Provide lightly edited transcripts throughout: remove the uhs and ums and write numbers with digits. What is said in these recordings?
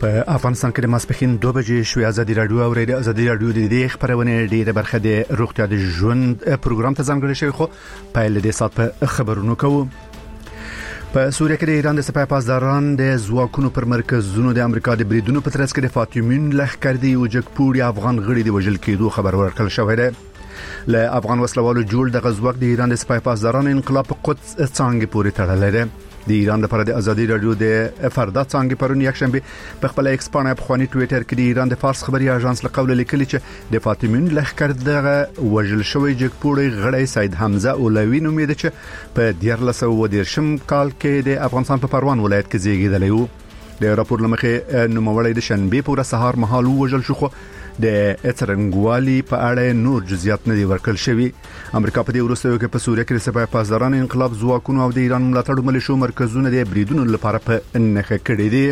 په افغانستان کې د ماسپښین 2 بجې شوې ازادي رادیو او ریډیو ازادي رادیو د دې خبرونه ډیره برخه د روغتیا د ژوند پروګرام ته ځانګړی شوی خو په لدې سات په خبرونو کوو. په سوریه کې د ایران د سپاه پاسداران د ځواکونو پر مرکزونو د امریکا د بریدونو په ترڅ کې د فاطمین لښکردي او جګپوري افغان غړي د وژل کېدو خبر ورکړل شوی دی. له افغان وسلوالو جوړ د غزوک د ایران د سپاه پاسداران انقلاب په قدس څنګه پورې تړلې ده. د ایران لپاره د ازادي رادیو د فردا څنګه پرون یک شنبه په خپل ایکس پاڼه په خواني ټوئیټر کې د ایران د فارس خبري اژانس له قوله لیکلي چې د فاطمین لښکر دغه وژل شوی جګپوري غړی سید حمزه اولوی نومېده چې په 1910 کال کې د افغانستان په پروان ولایت کې زیږیدلی و. د راپور لمخې نوموړی د شنبه په ورځ سهار مهال وژل شو خو د اترنګوالي په اړه نور جزئیات نه دي ورکړل شوی. امریکا په دې وروستیو کې په سوریه کې د سپاه پاسداران انقلاب ځواکونو او د ایران ملاتړ ملیشو مرکزونه د بریدونو لپاره په نخښه کړی دي.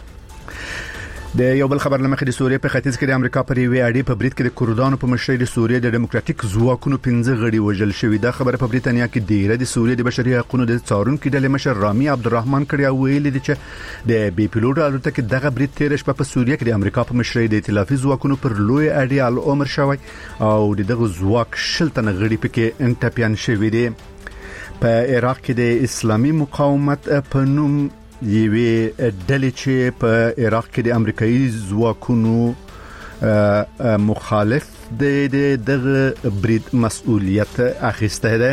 د یو بل خبر لمخې د سوریه په ختیځ کې د امریکا پر یوې اړې په برید کې د کردانو په مشرۍ د سوریه د ډیموکراتیک ځواکونو 15 غړي وژل شوی. دا خبره په بریتانیا کې ډیره د سوریه د بشري حقوقو د څارونکو ډلې مشر رامي عبدالرحمن کړی او ویلي دي چې د بي پیلوټ الوتکې دغه برید تیر شپه په سوریه کې د امریکا په مشرۍ د ائتلافي ځواکونو پر لوی اړې العمر شوی او دغه ځواک شلتن غړي پکې انټپیان شوی دي. په عراق کې د اسلامي مقاومت په نوم یوې ډلې چې په عراق کې د امریکایي ځواکونو مخالف دغه برید مسؤلیت اخیسته ده.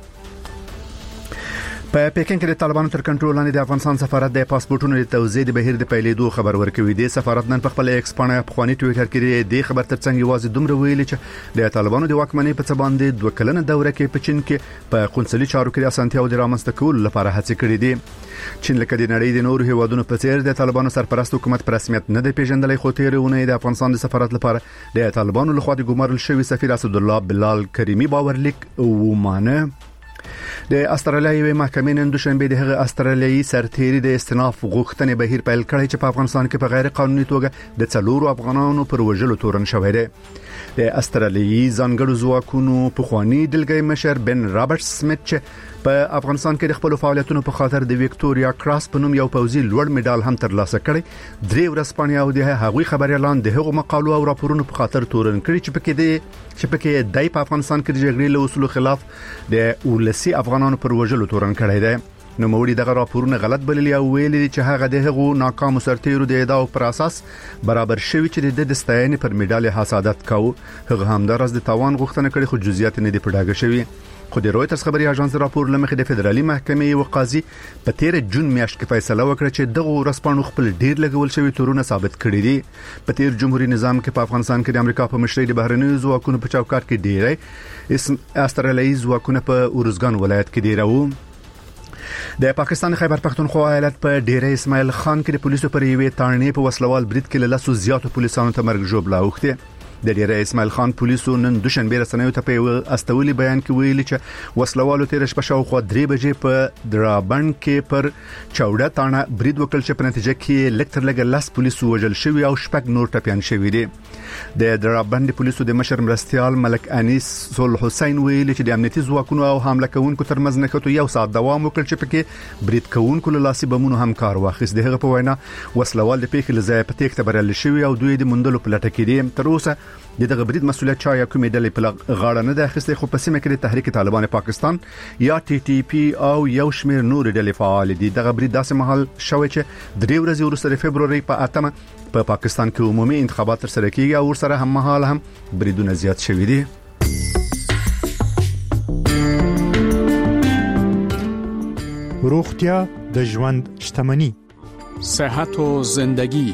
په پکین کې د طالبانو تر کنټرول لاندې د افغانستان سفارت د پاسپورتونو د توزیع د بهیر د پیلېدو خبر ورکوي. د سفارت نن په خپل ایکس پاڼه په خواني ټوئیټر کې د خبر ترڅنګ یوازې دومره ویلي چې د طالبانو د واکمنۍ په څه باندې 2 کلنه دوره کې په چین کې په قونسلي چارو کې اسانتیاو د رامنځته کولو لپاره هڅې کړې دي. چین لکه د نړۍ د نورو هیوادونو په څیر د طالبانو سرپرست حکومت پر رسمیت نه دی پیژندلی خو تیرونه د افغانستان د سفارت لپاره د طالبانو لخوا د ګمارل شوی سفیر اسد الله بلال کریمی باورلیک ومانه. د استرالیایي محکمې نن دوشنبه د هغه استرالیایي سرتیري د استناف غوښتنې بهیر پیل کړی چې په افغانستان کې په غیر قانوني توګه د څلورو افغانانو پر وژلو تورن شوی دی. د استرالیایي ځانګړو ځواکونو په خواني دلګي مشر بن رابرټ سمیت چې په افغانستان کې د خپل فعالیتونو په خاطر د وکټوريا کراس په نوم یو پوځي لوړ میډال هم ترلاسه کړی. درې ورځې او د هغوی خبريالان د هغو مقالو او راپورونو په خاطر تورن کړی چې پکې د افغانستان کې د جګړې له اصولو خلاف د ولسی افغانانو پر وژلو تورن کړی دی. نو موړي دغه راپورونه غلط بللی او ویلي چې هغه د هغو ناکام سرتیرو د ادعاو پر اساس برابر شوی چې د دستاینې پر میډال حسادت کاوه. هغه هم درز د تاوان غوښتنه کړې خو جزئیات نه دي پډاګه شوی. خو د رويټرز خبري اژانس راپور لمخې د فدرالي محکمې او قاضي په 13 جون میاشت کې فیصله وکړه چې دغه ورسپانو خپل ډیر لګول شوی تورونه ثابت کړي دي. په تیر جمهوریت نظام کې په افغانستان کې د امریکا په مشرۍ د بهرنیو ځواکونو په چوکاټ کې ډیری استرالیایي ځواکونه په اورزګان ولایت کې ډیرو. د پاکستان خیبر پختونخوا ایالت په ډیره اسماعیل خان کې د پولیسو پر یوې تانې په وسلوال برید کې له لاسو زیاتو پولیسانو ته مرګ ژوبله اوخته. د ډیره اسماعیل خان پولیسو نن دوشنبه رسنیو ته په استولي بیان کې ویلي چې وسلوالو تیر شپه شاوخوا 3 بجې په درابند کې پر چوډه تانه برید وکړ چې په نتیجه کې لکتر لګ لاس پولیسو وژل شوی او شپږ نور ټپيان شوی دي. د درابند پولیسو د مشر مرستيال ملک انیس صلح حسین ویلي چې د امنیتي ځواکونو او حمله کوونکو ترمنځ نښته یو ساعت دوام وکړ چې پکې برید کوونکو له لاسي بمونو هم کار واخیست. دغه په وینا وسلوال د پیښې لزای په تېښته بریالي شوی او دوی د مندلو په لټه کې دي. تر اوسه دغه برید مسولیت چا یا کومې ډلې په غاړه نه ده اخیستې خو په سیمه کې د تحریک طالبان پاکستان یا ټي ټي پی او یو شمېر نور ډلې فعال دي. دغه برید داسې مهال شوی چې 3 ورځې وروسته د فبروري په 8 په پاکستان کې عمومي انتخابات ترسره کیږي او ورسره هم مهال هم بریدونه زیات شوي دي. روغتیا د ژوند شتمنی، صحت و زندگی.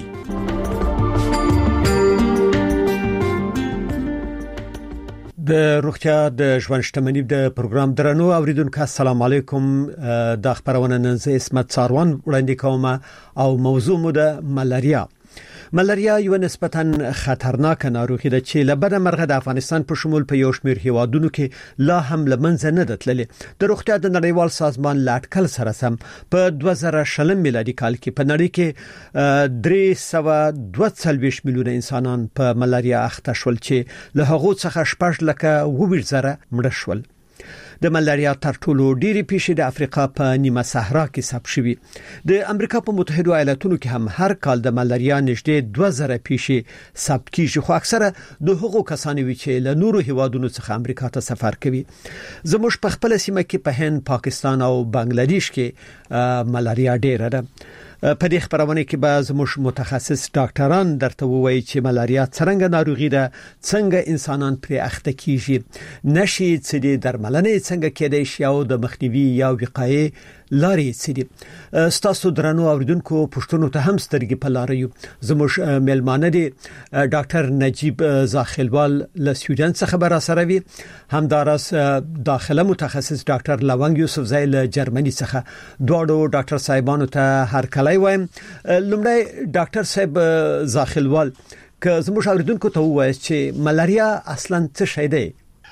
د روغتیا د ژوند شتمنۍ د پروګرام درنو اوریدونکو السلام علیکم. د خبرونه نن زه اسمت څاروان وړاندې کوم او موضوع مو د ملاریا. ملاریا یو نسبتاً خطرناک ناروغي ده چې لبد مرغه د افغانستان په شمول په یو شمېر هیوادونو کې لا هم لمنځه نه دتللې. د روغتیا د نړیوال سازمان لاټکل سره سم په 2020 میلادي کال کې په نړۍ کې 342 میلیونه انسانان په ملاریا اخته شول چې له هغو څخه 6 لکه 20 زره مړه شول. د ملاریا تر ټولو ډېری پیښې د افریقا په نیمه صحرا کې ثبت شوي. د امریکا په متحده ایالاتونو کې هم هر کال د ملاریا نږدې 2000 پیښې ثبت کیږي، خو اکثره د هغو کسانو وی چې له نورو هیوادونو څخه امریکا ته سفر کوي. زموږ په خپل سیمه کې په هند، پاکستان او بنگلاديش کې ملاریا ډېره ده. په دې خبرونه کې به زموږ متخصص ډاکټران درته ووایي چې ملاریا څنګه ناروغي ده، څنګه انسانان پرې اخته کیږي، نشي څه دي، درملنه څنګه کېدای شي او د مخنیوي یا وقایې لارې څه دي. ستاسو درنو اوریدونکو پښتنو ته هم سترګې په لار یو. زموږ ملمانه دي ډاکټر نجیب زاخیلوال له سویډن څخه خبر سره وي، همدارس داخله متخصص ډاکټر لونګ یوسفزی له جرمني څخه. دواړو ډاکټر صاحبانو ته هر کله وایم. لومړی ډاکټر صاحب زاخیلوال، که زموږ اوریدونکو ته وایي چې ملاریا اصلا څه شی دی؟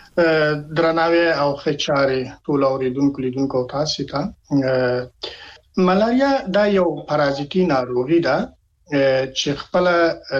درناوی او خچاري ټول اوریدونکو لیدونکو تاسو ته. ملاریا دا یو پارازیتي ناروغي ده چې خپل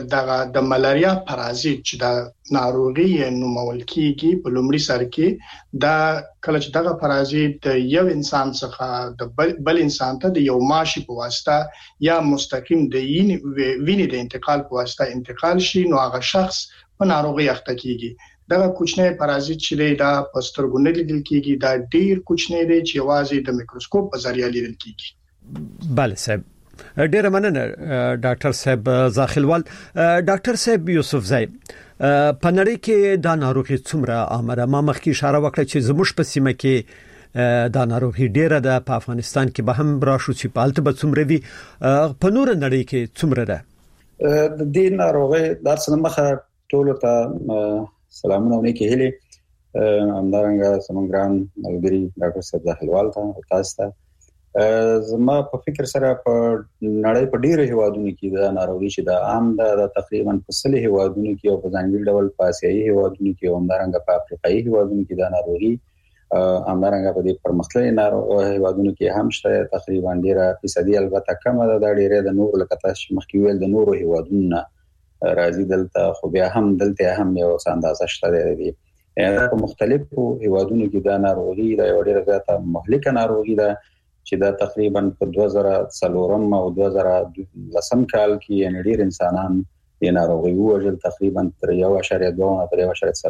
د ملاریا پارازیت چې د ناروغي نومول کیږي په لومړي سر کې دا کله چې دغه پارازیت یو انسان څخه د بل انسان ته د یو ماشي په واسطه یا مستقیم د وینې د انتقال په واسطه انتقال شي، نو هغه شخص په ناروغي اخته کیږي. دغه کوچنی پارازیت چې دی دا په سترګو نه لیدل کیږي، دا ډیر کوچنی دی چې یوازې د میکروسکوپ په ذریعہ لیدل کیږي. بله صاحب، ډیره مننه ډاکټر صاحب زاخیلوال. ډاکټر صاحب یوسفزی، په نړۍ کې دا ناروغي څومره عامه ده؟ ما مخکې اشاره وکړه چې زموږ په سیمه کې دا ناروغي ډیره ده، په افغانستان کې به هم راشو چې په الته به څومره وي، په نور نړۍ کې څومره ده؟ د دې ناروغي د څنمخه ټول ته سلامونه ونکي هلي همدارنګه سمګران ملګری ډاکټر صاحب زاخیلوال ته او تاسو ته. زما په فکر سره په نړۍ په ډیرو هیوادونو کې دا ناروغي چې دا عام ده، تقریبا په 100 هیوادونو کې او په ځانګړي ډول په آسیایي هیوادونو کې او همدارنګه په افریقایي هیوادونو کې دا ناروغي همدارنګه په دې پرمختللي هیوادونو کې هم شته. تقریبا ډیره فیصدي البته کم ده، دا ډیره د نور لکه تاسو مخکې ویل د نورو هیوادونو راځي دلته، خو بیا هم دلته هم یو اندازه شته دی. په مختلفو هیوادونو کې دا ناروغي دا یو ډیره زیاته مهلکه ناروغي ده چې دا تقریبا په 2004 او 2010 کال کې یعنی ډیر انسانان د ناروغي وژل، تقریبا تر 1.2 تر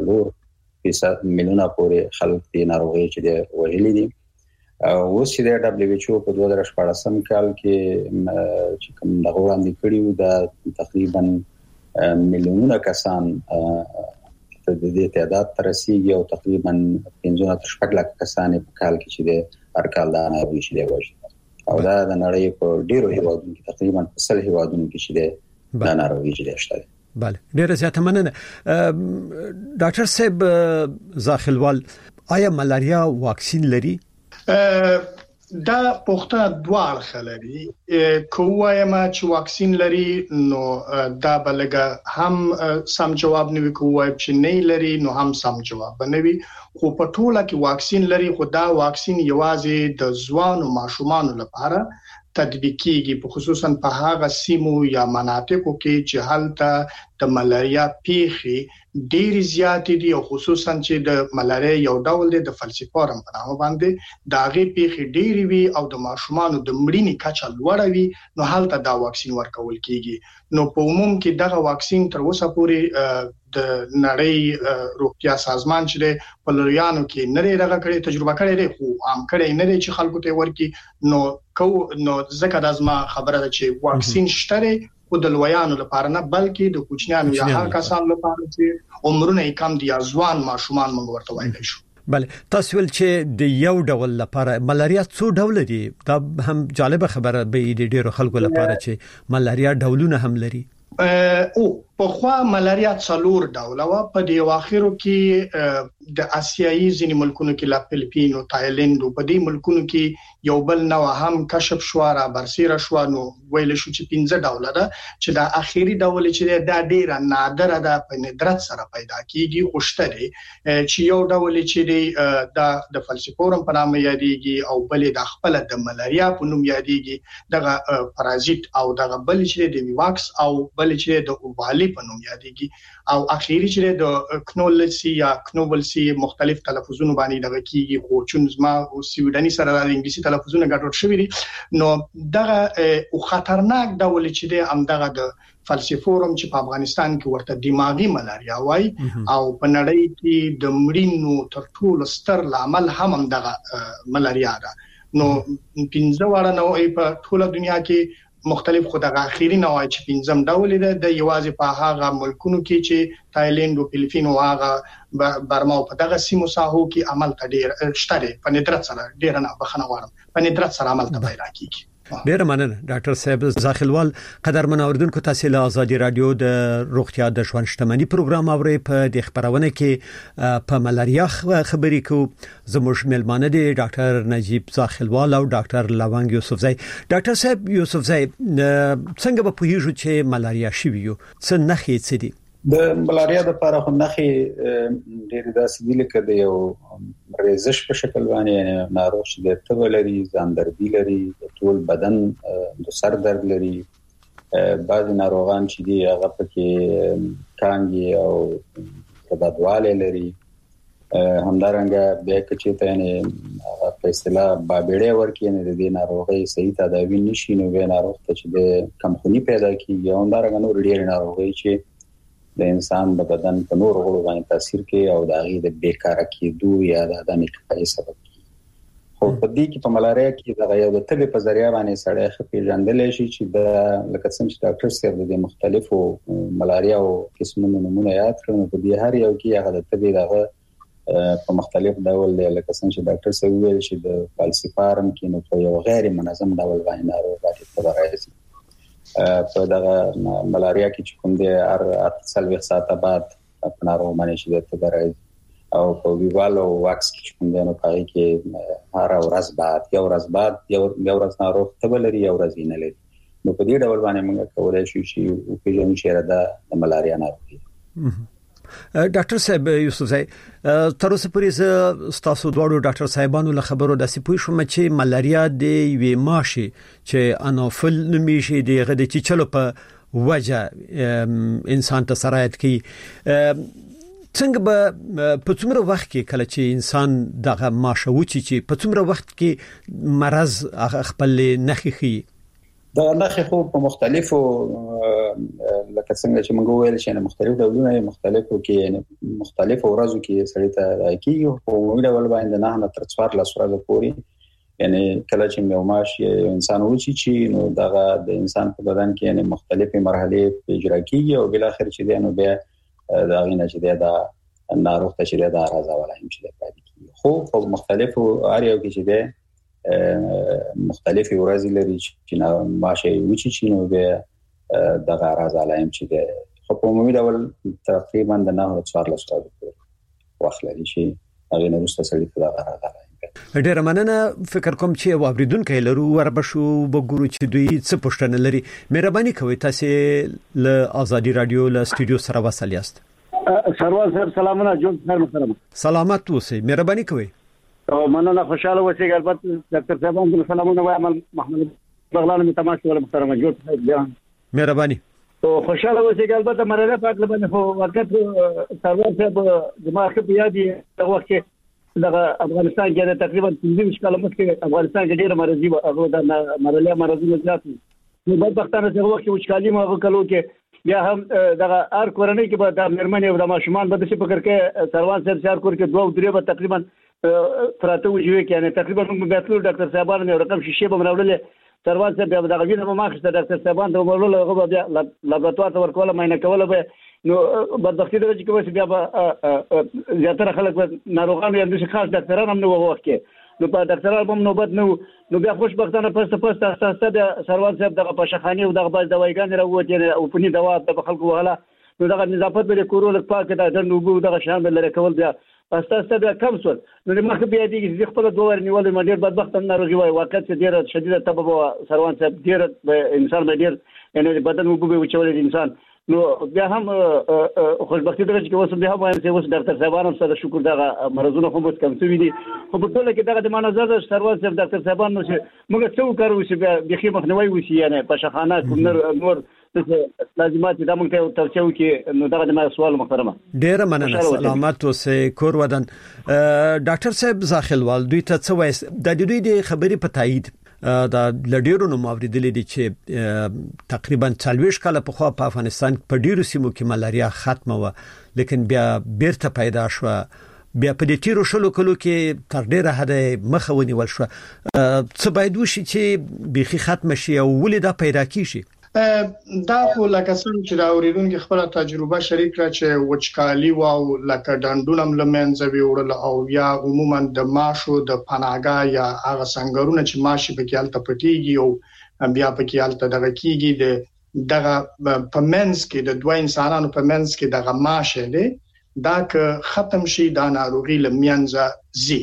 1.4 میلیونه پورې خلک د ناروغي چې د وژلي دي. اوس چې د دبليو ایچ او په 2014 کال کې چې کوم دغه وړاندې کړیو دا تقریبا میلیونونه کسان د دې تعداد تر رسیدي او تقریبا 15 تر 16 لک کسان په کال کې چې د هر کال دا ناروغي شي وژل، او دا د نړۍ په ډیرو هیوادونو کې تقریبا 100 هیوادونو کې چې د ناروغي شته. بله، ډیره زیاته مننه. ډاکټر صاحب زاخیلوال، آیا ملاریا واکسین لري؟ دا پوښتنه دوه اړخه لري. کووایم چې واکسین لري نو دا بلګه هم سم جواب نه وي، کووایم چې نه لري نو هم سم جواب نه وي. خو په ټوله کې واکسین لري، خو دا واکسین یوازې د ځوانو ماشومانو لپاره تطبیق کیږي، په خصوصا په هغه سیمو یا مناطقو کې چې هلته د ملاریا پیښې ډېری زیات دي او خصوصا چې د ملاریا یو ډول دی د فلسفورم په نامه باندې دا غي پیښې ډېری وي او د ماشومانو د مړینې کچه لوړه وي، نو هلته دا واکسین ورکول کیږي. نو په عموم کې دغه واکسین تر اوسه پورې د نړۍ روغتیا سازمان چې په لویانو کې نه لري غړي تجربه کړې ده، خو عام کړي نه دي چې خلکو ته ورکی. نو ځکه د ازما خبره ده چې واکسین شته خو د لویانو لپاره نه، بلکې د کوچنیانو یا هر کسان لپاره چې عمرونه کم دي یا ځوان ماشومان موږ ورته وایي شو. بله، تاسو ول چې د یو ډول لپاره ملاریا څو ډول دي؟ دا هم جالب خبره به د ډیرو خلکو لپاره چې ملاریا ډولونه هم لري. او په خوا ملاریا څلور ډوله و. په دې واخیرو کې د آسیایي ځینې ملکونو کې لا فلیپین او تایلند او په دې ملکونو کې یو بل نو هم کشف شو را برسیره شو، نو ویل شو چې 15 ډوله ده چې دا اخیری ډول چې دا ډیره نادره ده، په ندرت سره پیدا کیږي. خوشته دي چې یو ډول چې دی د فلسفورم په نامه یادېږي او بل د خپل د ملاریا په نوم یادېږي، دغه پارازیت او دغه بل چې د ویواکس او بل چې د اووالي ملاریا په نوم یادېږي او اخیری چې د کنولسی یا کنوبلسی مختلف تلفظونه باندې دغه کیږي خو چون زما او سویډني سره د انګلیسي تلفظونه ګډوډ شوی دي نو دغه او خطرناک ډول چې د امدغه د فلسفورم چې په افغانستان کې ورته دماغي ملاریا وای او په نړۍ کې د مړینو تر ټولو ستر عامل هم دغه ملاریا ده نو 15 وړه نوې په ټوله دنیا کې مختلف خدغه اخیری نوای چې 15 ډول ده د یوازې په هغه ملکونو کې چې تایلند او فلیپین او هغه برما او په دغه سیمو ساحو کې عمل ته ډیر شته په ندرت سره ډیر نه بخنه وړم په ندرت سره عمل ته پیدا کیږي. ډیر مننه ډاکټر صاحب زاخلوال. قدرمن اوریدونکو تاسو له ازادي رادیو د روغتیا د ژوند شتمنۍ پروګرام اورئ. په د خبرونه کې په ملاریا خبرې کو زموږ ملمانه دي ډاکټر نجیب زاخلوال او ډاکټر لونګ یوسفزئی. ډاکټر صاحب یوسفزئی څنګه په پوهیږو چې ملاریا شوی یو څه نخې څه دي؟ د ملاریا د لپاره خو نخې ډېر داسې دي لکه د یو ریزش په شکل باندې ناروغ چې د تبه لري ځان دردي لري ټول بدن د سر درد لري بعض ناروغان چې دي هغه پکې کانګي او بدواله لري همدارنګه بیا چې ته نه په اصطلاح بابېړې ورکې نه د دې ناروغي صحیح تداوی نشي نو به ناروغ ته چې د کمخونی پیدا کیږي همدارنګه نور ډېر ناروغي چې د انسان د بدن په نور غړو باندې تاثیر کوي او د هغه د بیکاره کېدو یا د انیکای سبب کیږي. خو په دې کې په ملاریا کې د یو د تبې په ذریعہ باندې سړی خپېژندل شي چې د لکه څنګه چې ډاکټر صاحب د مختلفو ملاریا او قسمونو نمونه یاد کړو په دې هر یو کې هغه د تبې دغه په مختلف ډول دی لکه څنګه چې ډاکټر صاحب ویل چې د فالسیفارم کې نو په یو غیر منظم ډول باندې ناروغ باندې تبه راځي. په دغه ملاریا کې چې کوم دی هر 48 ساعته بعد په ناروغ باندې چې د تبه راځي او په ویوالو واکس کې کوم دی نو پای کې هر ورځ بعد یو ورځ ناروغ تبه لري یو ورځ نه لري نو په دې ډول باندې موږ کولای شو چې په ژوند کې د ملاریا ناروغي. ډاکټر صاحب یوسفزئی تر اوسه پورې تاسو دوړو ډاکټر صاحبانو له خبرو داسې پوه شوم چې ملاریا د وی ماشي چې انوفل نمیشي د غد چې چلو په وجه انسان ته سرایت کی څنګه به په څومره وخت کې کله چې انسان دغه ماشه وچی چې په څومره وخت کې مرز خپل نخخي دا نخې خو په مختلفو لکه څنګه چې موږ ویل چې مختلف ډولونه مختلفو کې مختلف ورځو کې سړی ته راکېږي او موږ ډول باندې نه تر 4 ورځې پورې یعنی کله چې یو ماش انسان وچی چې نو دغه د انسان په بدن کې یعنی مختلفې مرحله اجرا کیږي او بل اخر چې دی نو بیا دا غینه چې دا ناروغ ته چې دا راځي ولایم چې دا کیږي خو په مختلفو اړیو کې چې دی مختلفي ورځې لري چې ماشه وچی چې نو به دغه راځي علایم چې دی خو په عمومي ډول تقریبا د 9 ورځې وخت لري چې هغه نه رسته سړي ته دغه راځي. ډیر مننه. فکر کوم چې واوریدونکو لرو وربشو وګورو چې دوی څه پوښتنه لري. مهرباني کوئ تاسو له ازادي رادیو له استودیو سره وصل یاست. سروال صاحب سلامونه جوړ محترم. سلامات اوسئ. مهرباني کوئ. او مننه خوشاله اوسئ. البته ډاکټر صاحبانو سلامونه وایم محمد بغلان می تماش ول محترم جوړ بیان. مهرباني. او خوشاله اوسئ. البته مرحله پاک لبنه خو وخت سروال صاحب دماغ په یادي وخت دغه افغانستان کې تقریبا 15 کال مخکې افغانستان کې ډېر مرضی او د مرضی زیات نو بدبختانه څنګه وخت وچکالي ما وکړو کې بیا هم دغه ار کورنۍ کې به د مرمنې او د ماشومان به د څه فکر کې سروان صاحب چار کور کې 2-3 به تقریبا پراته وجوي کې یعنی تقریبا موږ به ټول ډاکټر صاحبانو یو رقم شیشه به راوړل سروان صاحب به دغه وینه ما خسته ډاکټر صاحبانو ته ورول هغه بیا لابراتوار ته ورکول مینه کوله به نو بدبختی درته چې بیا زیاتره خلک ناروغان یا د خاص ډاکټرانو هم نو وخت کې نو په ډاکټرانو هم نوبت نو بیا خوشبختانه پسته اساسه د سروان صاحب دغه پښخانی او دغه باز دوايګان راوته او په دوا د خلکو وهله نو دغه نظافت به کورول پاک د نوګو دغه شان لري کول بیا اساسه بیا کم سول نو مخ بیا دي چې خپل دوه نیول مډیر بدبخت ناروغي وای واقعیت ډیره شدیده تبه سروان صاحب ډیر انسان ډیر یعنی بدن وګو به وچول انسان نو بیا هم خوشبختی درته چې اوس بیا هم وایم چې اوس ډاکټر صاحبانو سره شکر دغه مرزونه خو مت کم شوی دي خو په ټول کې دغه د مانزه سروان صاحب ډاکټر صاحبانو چې موږ څو کارو چې بیا خې مخنوي وسی یعنی په شخانه نور لازمات د موږ ته توصیه وکړي نو دا د سوال محترمه ډیر مننه سلامات اوسه کور ودان ډاکټر صاحب زاخلوال دوی ته څه وایي د دوی د خبرې په تایید دا لډیرو نو موریدل دي چې تقریبا 40 کال په خوا په افغانستان په ډیرو سیمو کې ملاریا ختمه و لیکن بیا بیرته پیدا شو بیا په دې تیرو شلو کلو کې تر ډیره حد مخه ونیول شو څه باید وشي چې بيخي ختم شي او ولې دا پیدا کیږي دا خو لکه څنګه چې دا اوریدونکو خپل تجربه شریک کړه چې وچکالي او لکه ډنډونم لمنځه ویوړل او یا عموما د ماشو د پناهګاه یا هغه څنګهونه چې ماشي په کېالته پټيږي او بیا په کېالته دغه کیږي دغه پمنس کې د دوه انسانانو پمنس کې دغه ماشه دی دا که ختم شي دا ناروغي لمنځه زی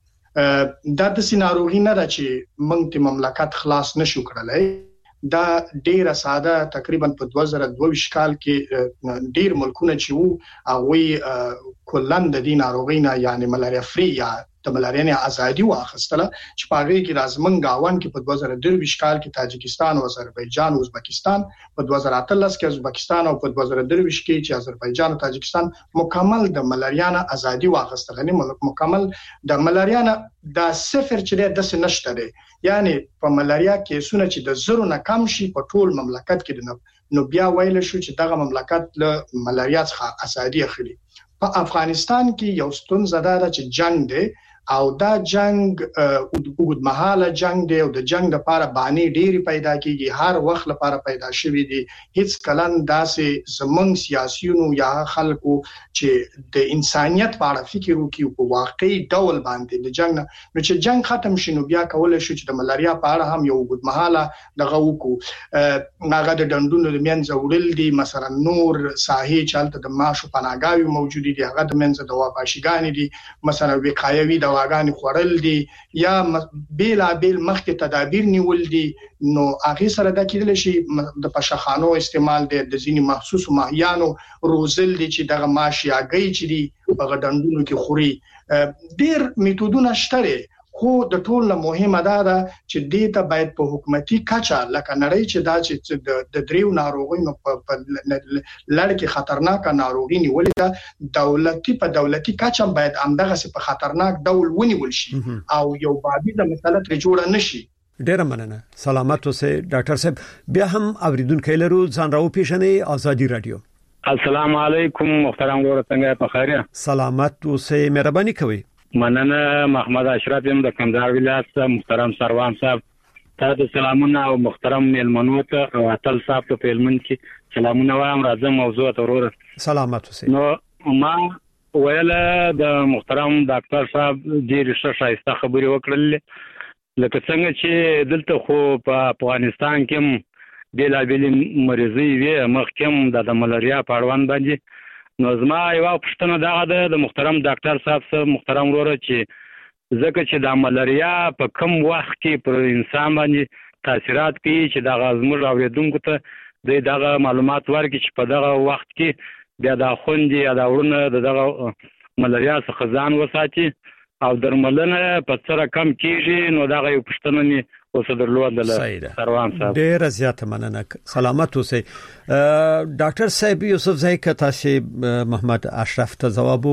دا د سيناروغي نه را چې موږ ته مملکت خلاص نشو کړلای دا ډیره ساده تقریبا په 2022 کال کې ډیر ملکونه چې وو هغه کلن د دې ناروغي نه یعنی ملاریا فری یا د ملاریا نه ازادي واخستله چې پاره کې رازمن گاون کې په 2022 کال کې تاجکستان او آذربایجان او ازبکستان په 2013 کې ازبکستان او په 2022 کې چې آذربایجان او تاجکستان مکمل د ملاریا نه ازادي واخستله نه مکمل د ملاریا نه د صفر چې د نشته دی یعنی په ملاریا کې سونه چې د زرو نه کم شي په ټول مملکت کې نو بیا ویل شو چې دغه مملکت له ملاریا څخه ازادي اخلي په افغانستان کې یو ستونزه ده چې جنگ دی او دا جنگ وګد مهاله جنگ دی او د جنگ لپاره باندې ډيري پیدا کیږي هر وخت لپاره پیدا شوی دی هیڅ کلن داسې زمون سیاسيونو یا خلکو چې د انسانيت په اړه فکر وکړي په واقعي ډول باندې د جنگ نو چې جنگ ختم شینو بیا کول شي چې د ملاریا په اړه هم یو وګد مهاله دغه وکړو هغه د ډندونو د منځ وړل دي مثلا نور ساحې چالت د ماشو پناهګاوي موجود دي هغه د منځ د واباشګان دي مثلا وقایوي دواګانې خورل دي یا بیل مخکې تدابیر نیول دي نو هغه سره د کېدل شي د پشخانو استعمال د ځینی محسوس ماهیانو روزل دي چې دغه ماشي اگې چې دي په غډندونو کې خوري ډیر میتودونه شته خو د ټول نه مهمه ده چې دې ته باید په حکومتي کچه لکه نړۍ چې دا چې د دریو ناروغیو په لړ کې خطرناک ناروغي نیولې ده دولتي کچه باید همدغه په خطرناک ډول ونیول شي او یو بابیزه مسله تر جوړه نشي ډیر مننه سلامات اوسه ډاکټر صاحب بیا هم اوریدونکو لرو ځان راو پیښنې ازادي رادیو السلام علیکم محترم ورور څنګه په خیر سلامات اوسه مهرباني کوي مننه محمد اشرف یم د کندهار ولایت محترم سروان صاحب ته د سلامونه او محترم ملمنو ته او اتل صاحب ته په علمن کې سلامونه وایم راځم موضوع ته ورور سلامات اوسه نو ما ویل د محترم ډاکټر صاحب ډیر شایسته خبري وکړل لکه څنګه چې دلته خو په افغانستان کې د لابل مریضي وي مخکې د ملاریا په اړوند باندې نو زما یو پښتنه دا د محترم ډاکټر صاحب سره محترم وروره چې ځکه چې د ملاریا په کم وخت کې پر انسان باندې تاثیرات کوي چې د غزمر اوریدونکو ته دغه معلومات ورکړي چې په دغه وخت کې بیا د خوندې یا د ورونه دغه ملاریا څخه ځان وساتي او درملنه په سره کم کیږي نو دغه یو پښتنه نه اوسه درلودل سروان صاحب ډیر زیات مننه سلامت اوسه ډاکټر صاحب یوسف زای تاسو محمد اشرف ته جواب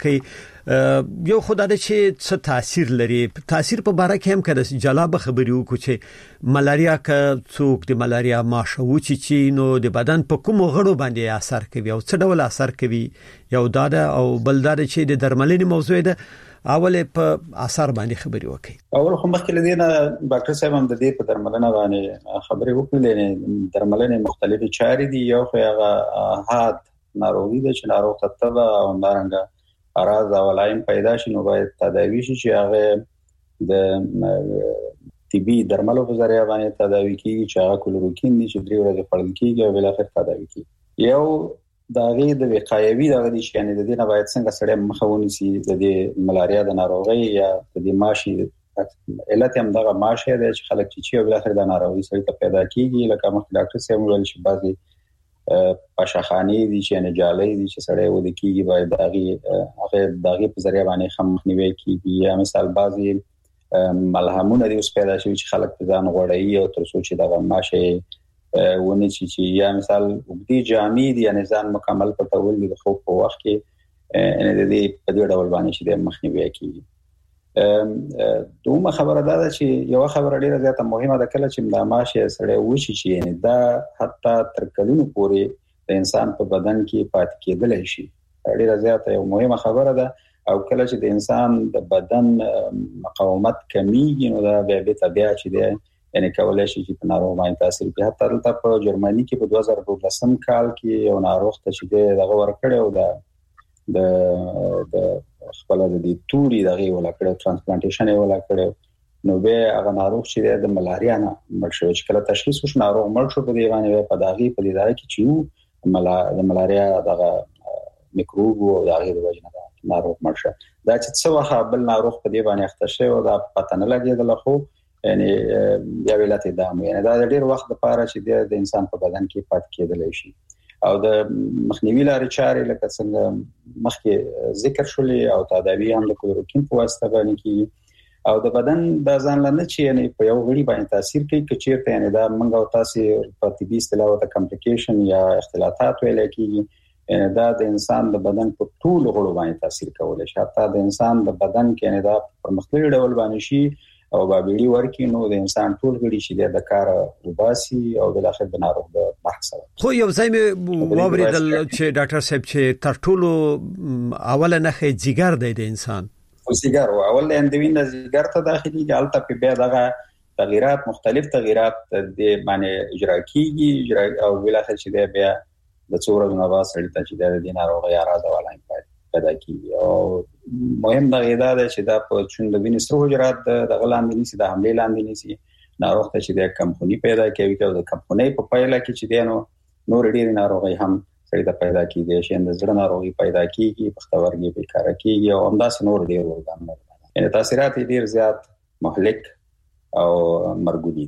ورکړي یو خدای چې څه تاثیر لري تاثیر په باره کې هم کړه جلاب خبري وکړو چې ملاریا که څوک د ملاریا ماشه وچی نو د بدن په کوم غړو باندې اثر کوي او څه ډول اثر کوي یو داده او بل داده چې د درملنې موضوع ده اول په اثر باندې خبري وکړي اول خو مخکې لدينا ډاکټر صاحب هم د دې په درملنه باندې خبري وکړلې درملنه مختلفي چاري دي یو خو هغه حاد ناروغي ده چې ناروغ تتبع او نارنګ اراز او لایم پیدا شي نو باید تداوی شي چې هغه د طبي درملو په ذریعہ باندې تداوی کیږي چې هغه کلوروکین دي چې 3 ورځې خورل کیږي او بل اخر تداوی کیږي یو داغه د وقایوي دغه دي چې یعنی د دې نه باید څنګه سړی مخاوني سي د دې ملاریا د ناروغي یا د دې ماشي علت هم دغه ماشه ده چې خلک چې او بل اخر د ناروغي سره پیدا کیږي لکه مخکې ډاکټر سیم ویل چې بعضي پاشخانی دي چې نه جالي دي چې سړی ود کیږي باید دغه په ذریعہ باندې خم مخنیوي کیږي یا مثال بعضي ملهمونه دي اوس پیدا شوي چې خلک په ځان غوړي او تر څو چې دغه ماشه ونی چې یا مثال وګړي جامې دي یعنی ځان مکمل پټول دي خو په وخت کې ان دې په دې ډول باندې چې د مخنیوي کیږي. دومره خبره ده چې یو خبره ډیره زیاته مهمه ده کله چې د ماشه سره وشي چې یعنی دا حتی تر کلونو پورې د انسان په بدن کې پاتې کېدل شي. ډیره زیاته یو مهمه خبره ده او کله چې د انسان د بدن مقاومت کمیږي نو دا به طبيعه چې ده یعنی کولای شي چې په ناروغ باندې تاثیر کوي. حتی دلته په جرمني کې په 2012 کال کې یو ناروغ ته چې دغه ورکړی او د خپل د توري دغه ولکړو ترانسپلانټیشن یې ولکړو نو به هغه ناروغ چې د ملاریا نه مړ شو چې کله تشخیص وشو ناروغ مړ شو په دی باندې په داغي په دې کې چې د ملاریا دغه میکروب او دغه د وجنه ناروغ مړ شو. دا چې څه وخت بل ناروغ په دی باندې اخته شو او دا پته نه لګیدل خو یعنی یا ویلات ادامه یعنی دا ډیر وخت لپاره چې د انسان په بدن کې پاتې کېدل شي او د مخنیوي لارې چارې لکه څنګه مخکې ذکر شولې او تداوی هم د کلوروکین په واسطه باندې کیږي او د بدن د ځان لاندې چې یعنی په یو غړي باندې تاثیر کوي چې چیرته یعنی دا منګه او تاسو په طبي اصطلاح ته کمپلیکیشن یا اختلالات ویل کیږي دا د انسان د بدن په ټول غړو باندې تاثیر کوي. حتی د انسان د بدن کې یعنی دا پرمختللي ډول باندې شي او بابېړي ورکی نو د انسان ټول غړي چې د کار وباسي او د اخر د ناروغ د بحث خو یو ځای مې ووریدل چې ډاکټر صاحب چې تر ټولو اوله نه ځیګر دی د انسان او ځیګر او اول اندوین د ځیګر ته داخلي حالت په بیا دغه تغیرات مختلف تغیرات د معنی اجرا کیږي او بل اخر چې د بیا د څورو نه واسطه چې د ناروغ یا راځه ولا پیدا کیږي او مهم دا ده چې دا په چون د وینې سره حجرات د غلاندې نشي د حمله لاندې نشي ناروغ ته چې د کمپونی پیدا کوي او د کمپونی په پایله کې چې د نور ډیر ناروغي هم سړي ته پیدا کیږي چې د زړه ناروغي پیدا کیږي پښتورګي به کار کوي او همداسې نور ډیر ورغان یعنی تاثیرات ډیر زیات مهلک او مرګونی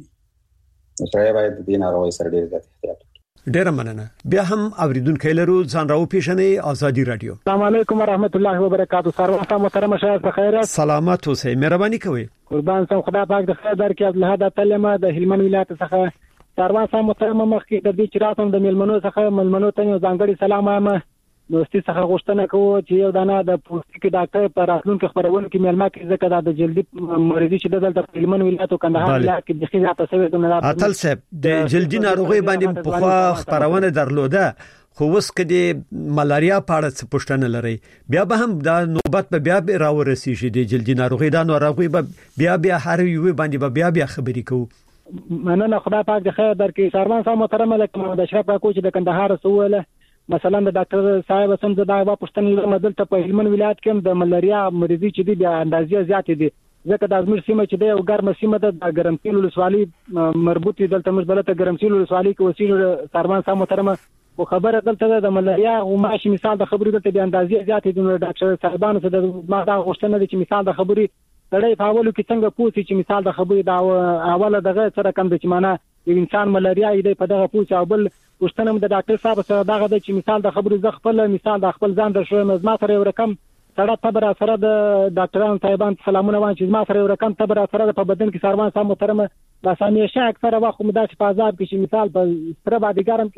دي. سره باید د ناروغي سره ډیر زیات احتیاط ډیر مننه. بیا هم اوریدونکو لرو ځان راو پیښنې ازادي رادیو. السلام علیکم ورحمت الله وبرکاتہ. سرواستا محترم شاه بخیر سلامات اوسئ مهرباني کوئ. قربان سم خدا پاک د خیر درکې عبد الهادي تلمه د هلمند ولایت څخه سرواستا محترم مخکې د دې چراتم د ملمنو څخه ملمنو ته ځانګړي سلام وایم. دوستي څخه غوښتنه کوو چې یو دانه د پوستکي ډاکټر پر راتلونکو خبرونه کې ملما کې ځکه د جلدي مریضي چې دلته په هلمند ولایت او کندهار ولایت کې د خیزه تاسو د اتل صاحب د جلدي ناروغي باندې په خوا خبرونه درلوده خو اوس کې د ملاریا په اړه څه پوښتنه لري بیا به هم د نوبت په بیا به راورسیږي د جلدي ناروغي دا ناروغي به بیا هر یو باندې بیا خبرې کوو. مننه خدای پاک د خیر درکې. سروان صاحب محترم لکه محمد اشرف کوچ د کندهار سوله مثلا د ډاکټر صاحب سم دا پوښتنه لرم دلته په هلمند ولایت کې د ملاریا مریضي چې دی بیا اندازې زیات دي ځکه د ازمیر سیمه چې دی او ګرم سیمه د ګرمسیل ولسوالۍ مربوط دي دلته موږ دلته ګرمسیل ولسوالۍ کې وسیله سروان صاحب محترم او خبره دلته د ملاریا او ماشي مثال د خبرې دلته د اندازې زیات دي نو ډاکټر صاحبانو څخه د ما دا غوښتنه دي چې مثال د خبرې تړې په اولو کې څنګه پوښتې چې مثال د خبرې دا اوله دغه سره کم د چې معنا یو انسان ملاریا یې په دغه پوښتنه او بل پوښتنه د ډاکټر صاحب سره دغه د چې مثال د خبرې ز خپل مثال د خپل ځان د شوم ما سره یو رقم سره تبر سره د ډاکټرانو صاحبان سلامونه وان چې ما سره یو رقم تبر سره په بدن کې سروان صاحب محترم د سامیشه اکثره وخت مدافع په عذاب کې مثال په سره باندې ګرم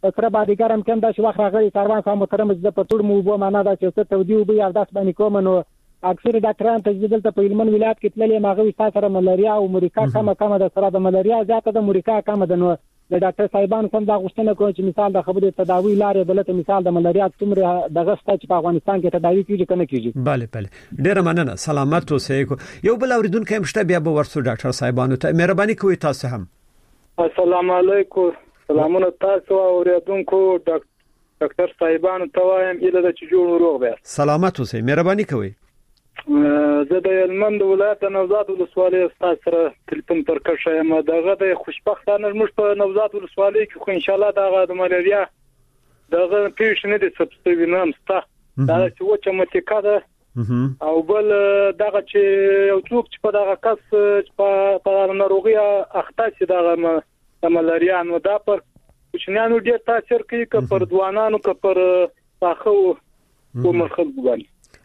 کې دا چې وخت راغلی سروان صاحب محترم د په ټول مو بو معنا دا چې څه تودي وبي او داس باندې کوم نو اکثر ډاکټران ته دلته په هلمند ولایت کې تللې ماغوي سره ملاریا او مریکا کمه د سره د ملاریا زیاته د مریکا کمه د نو د ډاکټر صاحبانو څخه دا غوښتنه کوي چې مثال د خبرې تداوی لارې دلته مثال د ملاریا څومره دغه ست چې په افغانستان کې تداوی کیږي کنه کیږي. بله ډیر مننه سلامات اوسئ. یو بل اوریدونکو هم شته بیا به ورسو ډاکټر صاحبانو ته مهرباني کوئ تاسو هم. السلام علیکم. سلامونه تاسو اوریدونکو ډاکټر صاحبانو ته وایم اله د چجوړ روغ بیا. سلامات اوسئ مهرباني کوئ. زه د هلمند ولایت نوزاد ولسوالۍ استاد سره تلیفون پر کښه یم دغه د خوشبختانه موږ په نوزاد ولسوالۍ کې خو ان شاء الله دغه د ملاریا دغه پیښ نه دي سبسټیوی نام ستا دا چې وچه متکا ده او بل دغه چې یو څوک چې په دغه کس په ناروغي اخته چې دغه ملاریا نو دا پر کوچنیانو ډیر تاثیر کوي که پر ځوانانو که پر پاخو او مرخص بګانی.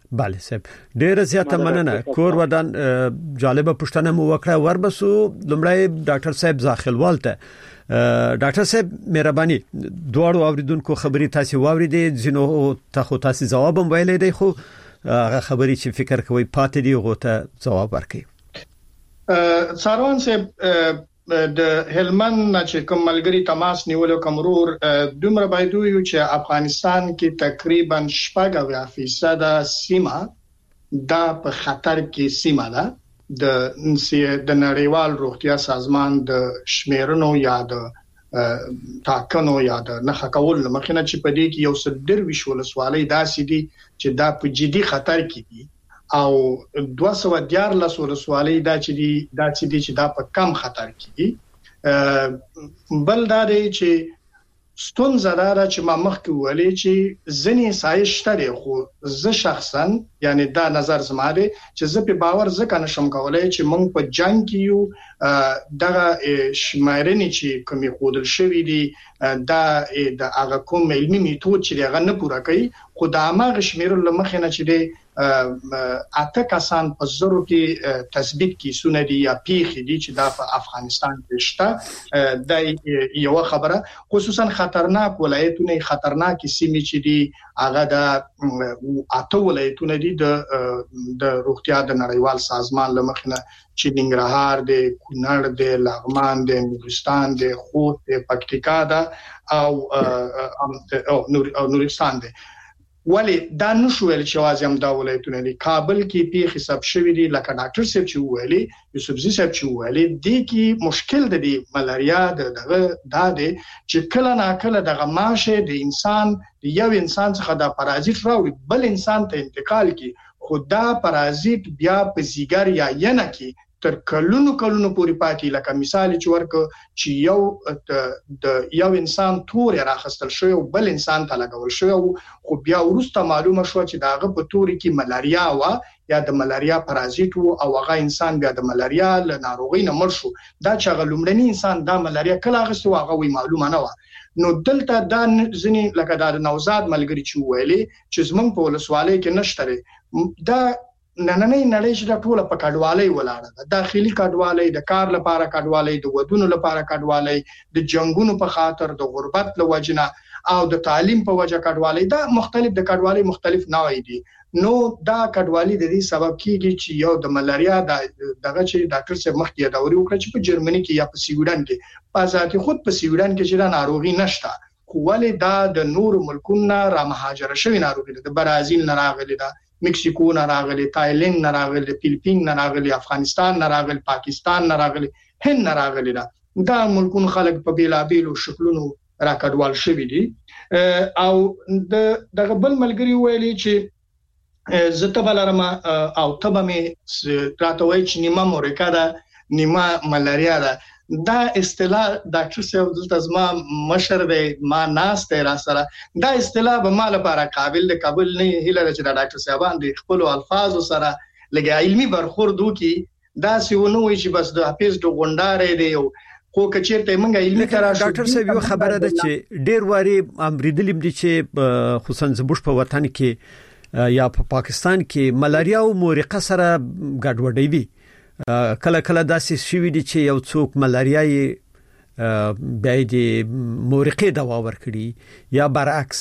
bale صاحب ډیر زیاته مننه کور ودان جالبه پښتنه مو وکړه وربسو لمړی ډاکټر صاحب زاخلوال ته ډاکټر صاحب مهرباني دوړو اوریدونکو خبري تاسو واوریدې زینو ته تاسو جواب هم ویلې دی خو هغه خبري چې فکر کوي پاتې دی غوته جواب ورکړي ساروان صاحب د هلمند چې کوم ملګری تماس نیولو کومرور دومره بایدو یو چې افغانستان کې تقریبا 80% سیمه دا په خطر کې سیمه ده د نړیوال روغتیا سازمان د شمیرنو یا د تاکنو یا د نخښه کول مخینه چې په دې کې یو څه درویش ولسوالۍ داسې دي چې دا په جدي خطر کې دي او 214 ولسوالۍ دا چې دا په کم خطر کې دي بل دا دی چې ستون زړه چې ما مخکې ویلې چې ځنې سایش ترې خو زه شخصا یعنی دا نظر زما دی چې زه په باور ځکه نشم کولای چې موږ په جنگ کې یو دغه شمارنې چې کومې خودل شوې دي دا د هغه کوم علمي میتود چې هغه نه پوره کوي خو دا هغه شمیرل لمخې نه چې دی اته کسان په زرو کې تثبیت کیسونه دي یا پیخي دي چې دا په افغانستان کې شته د یو خبره خصوصا خطرناک ولایتونه خطرناک سیمې چې دي هغه د اته ولایتونه دي د روغتیا د نړیوال سازمان لمخنه چې ننګرهار دی کونړ دی لغمان دی نورستان دی خوست دی پکتیکا ده او نورستان دی ولی دا نشویل چې وازم دا ولایتونه دي کابل کې پیښ حساب شوی دی لکه ډاکټر صاحب چې ویلي یوسفزي صاحب چې ویلي دی کې مشکل دی ملاریا دغه دا دی چې کله ناکله دغه ماشه د انسان یو انسان څخه دا پرازیت راوړي بل انسان ته انتقال کی خدا پرازیت بیا په زیګر یا ینه کې تر کلونو پورې پاتې لکه مثال چې ورک چې یو انسان تور راخستل شوی او بل انسان ته لګول شوی خو بیا ورسته معلومه شو چې داغه په توري کې ملاریا وا یا د ملاریا پرازیت او هغه انسان بیا د ملاریا له ناروغۍ نه مړ شو دا چې غلومړنی انسان دا ملاریا کله غوښتو هغه وی معلومه نه و نو دلته دا ځنی لکه د نوزاد ملګری چې ویلي چې زمونږ په ولسوالۍ کې نشته دا نننۍ نړۍ چې د ټوله په کډوالۍ ولاړه ده داخلي کډوالۍ د کار لپاره کډوالۍ د ودونو لپاره کډوالۍ د جنگونو په خاطر د غربت لوجنه او د تعلیم په وجه کډوالۍ دا مختلف د کډوالۍ مختلف نوعې دي نو دا کډوالۍ د دې سبب کیږي چې یو د ملاریا دغه چې ډاکټر صاحب مخکې دا وری وکړه چې په جرمني کې یا په سویډن کې په ذاتي خود په سویډن کې چې دا ناروغي نشته خو ولې دا د نور ملکونو را مهاجر شوی ناروغي ده د برازیل نه راغلي ده مکسیکو نه راغلي تایلند نه راغلي فلیپین نه راغلي افغانستان نه راغلي پاکستان نه راغلي هند نه راغلي دا ملکونو خلک په بیلابیلو شکلونو راکډوال شوی دي او دغه بل ملګری ویلي چې زته بلرم او تبه می راتوي چې نیمه مورکا ده نیمه ملاریا ده دا اصطلاح ډاکټر صاحب دلته زما مشر دی ما ناسته را سره دا اصطلاح به مال لپاره قابل د قبول نه هله چې ډاکټر صاحبان د خپل الفاظ سره لګي علمي برخورد وکي دا سيونو وي چې بس د حافظ د غونډارې دی خو کچیرته منګه علمي تراش ډاکټر صاحب یو خبره ده چې ډیر واري امریدلیم دي چې خصوصا زبوش په وطن کې یا په پاکستان کې ملاریا او مورقه سره ګډوډي وي کله داسې شوی دي چې یو څوک ملاریا یې بیا د مورقه دوا ورکړي یا برعکس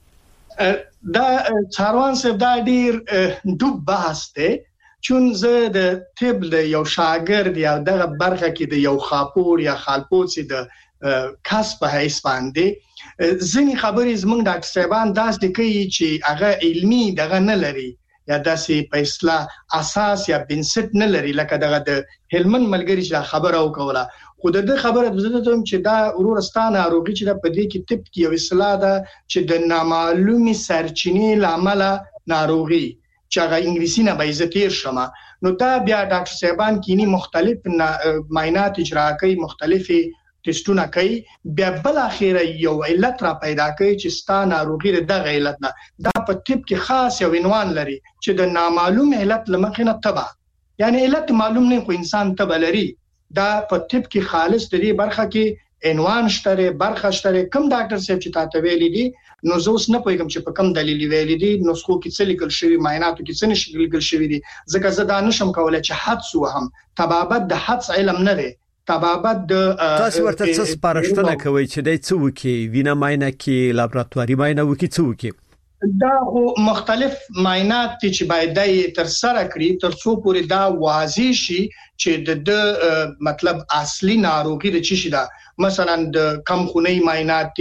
دا چاروان صاحب دا ډیر ډوب بحث دی چون زه د طب د یو شاګرد یا دغه برخه کې د یو خاپور یا خالپوڅ د کسب حیث باندې ځینې خبرې زمونږ ډاکټر صاحبان داسې کوي چې هغه علمي دغه نه لري یا داسې په اصطلاح اساس یا بنسټ نه لري لکه دغه د هلمند ملګری چې خبره وکوله خو د خبره زده ته چې دا ورورستانه اروغي چې په دې کې طب کې یو اصطلاح ده چې د نامعلومي سرچینې لامل ناروغي چې هغه انګلیسي نه به عزتیر شمه نو دا بیا ډاکټر صاحبان کینی مختلف معاینات اجرا کوي مختلفي ټیسټونه کوي بیا بل اخیره یو علت را پیدا کوي چې ستانه ناروغي دغه علت نه دا په طب کې خاص یو عنوان لري چې د نامعلوم علت لمخې نه تبع یعنی علت معلوم نه خو انسان تبع لري دا په طب کې خالص د دې برخه کې عنوان شته برخه شته کوم ډاکټر صاحب چې تاسو ویلي دي نو زه اوس نه پوهیږم چې په کوم دلیل ویلي دي نسخو کې څه لیکل شوی معایناتو کې څه نشي لیکل شوی دي ځکه زه دا نشم کولای چې حدس وهم تبابت د حدس علم نه دی تبابت د تاسو ورته څه سپارښتنه کوي چې د څه وکي وینا معاینه کې لابراتواري معاینه وکي څه وکي دا مختلف معاینات چې باید د تر سره کړی تر څو پورې دا واضح شي چې د مطلب اصلي ناروغي د چی شي دا مثلا د کم خونی معاینات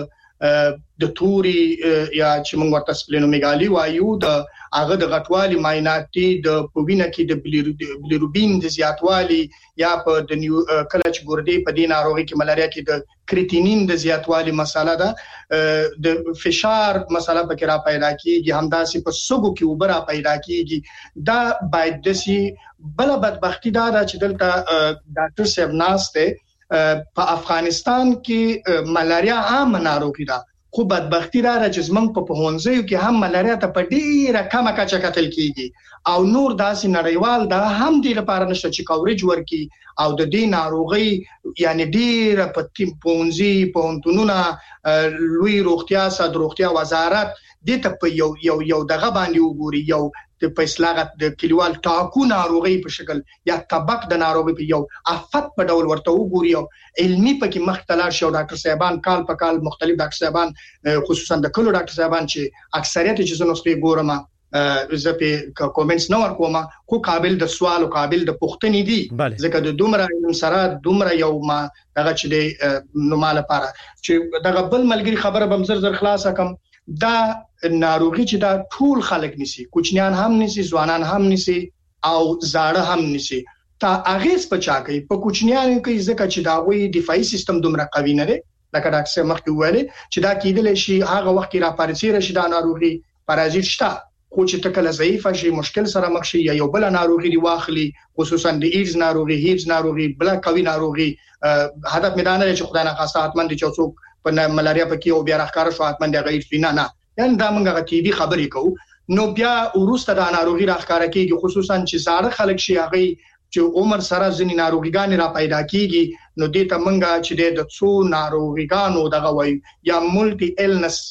د توري یا چې موږ ورته سپلینومیګالي وایو د هغه د غټوالي معاینات د پوینه کې د بلیروبین د زیاتوالي یا په د کلچ ګردې په دې ناروغي کې ملاریا کې د کریټینین د زیاتوالي مسله ده د فشار مسله پکې را پیدا کیږي همداسې په سګو کې وبره پیدا کیږي دا باید دسي بل بدبختی دا چې دلته ډاکټر صاحب ناشته په افغانستان کې ملاریا عام ناروغي ده خو بدبختی را چې زمنګ په پهونځیو کې هم ملاریا ته په ډیره کمه کچه کتل کیږي او نور داسې نړیوال دا هم ډیره لپاره نشته چې کوریج ورکي او د دې ناروغي یعنی ډیره په پهونځي پهونتونونه لوی روغتیا صد روغتیا وزارت د ته په یو دغه باندې وګوري یو د پیسلاغت د کلیوال ټاکو ناروغي په شکل یا طبق د ناروغي په یو افت په ډول ورته وګوري او علمي پکې مختلف شو ډاکټر صاحبان کال په کال مختلف ډاکټر صاحبان خصوصا د کلو ډاکټر صاحبان چې اکثریت چې زنه سپي ګورم زه په کومنټس نو ورکوم خو قابل د سوال او قابل د پوښتنې دي ځکه د دومره سره دومره یو ما دغه چې د نوماله لپاره چې دغه بل ملګری خبره بم زر خلاصه کم دا ناروغي چې دا ټول خلک نسی کوچنیان هم نسی ځوانان هم نسی او زاړه هم نسی تا اغیز پچا کوي په کوچنیانو کې ځکه چې دا وی دفاعي سیستم دومره قوي نه دی لکه ډاکټر صاحب مخکې ویل چې دا کېدل شي هغه وخت کې را پارسي رشي دا ناروغي پارازیت شته خو چې تکل ضعیف شي مشکل سره مخ شي یا یو بل ناروغي دی واخلي خصوصا د ایډز ناروغي هیپز ناروغي بل قوي ناروغي هدف میدان لري چې خدای نه خاصه حتمن دي چې څوک په ملاریا پکې او بیا راخاره شو حتمن دی غیر نه یعنی دا موږ ټي وي خبرې کوو نو بیا ورسته د ناروغي راخاره کیږي خصوصا چې زاړه خلک شي هغه چې عمر سره ځنی ناروغیګان را پیدا کیږي نو دې ته موږ چې د څو ناروغیګانو دغه وای یا ملټي ایلنس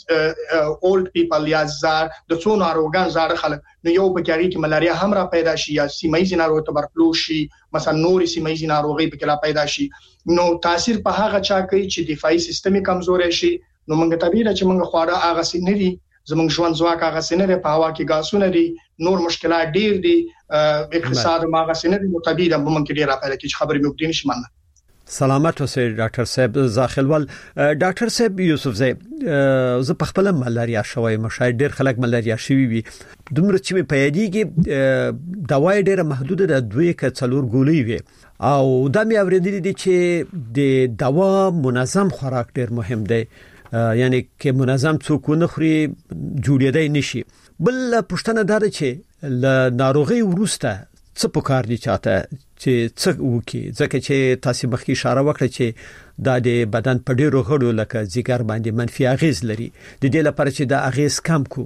اولډ پیپل یا د څو ناروغان زاړه خلک نو یو په کې کې ملاریا هم را پیدا شي یا سیمایي ناروغي تبرکلوز شي مثلا نوري سیمایي ناروغي په کې را پیدا شي نو تاثیر په هغه چا کوي چې دفاعي سیستم کمزور شي نو موږ طبيعي چې موږ خواړه هغه سينري زموږ ژوند ځواک هغه سينري په هوا کې غاسونه دي نور مشکلات ډیر دي اقتصاد هغه سينري نو طبيعي د موږ کې ډیر راپېل کې خبرې مو دین شمنه سلامت اوسئ ډاکټر صاحب زاخلوال ډاکټر صاحب یوسف زه په خپل ملاریا شوی مشاهد ډیر خلک ملاریا شوی وي دومره چې په یادېږي دوايي ډیره محدوده ده 2 کڅلور ګولۍ وي او دا مې اوریدلې دي چې د دوا منظم خوراک ډیر مهم دی یعنی کې منظم څوک نه خوري جوړېدای نشي بل پښتنه دا چې ل ناروغي ورسته څه پکار دي چاته چې څه وکي ځکه چې تاسو مخکې اشاره وکړه چې د بدن په ډیرو غړو لکه ځیګر باندې منفي اغیز لري د دې لپاره چې د اغیز کم کو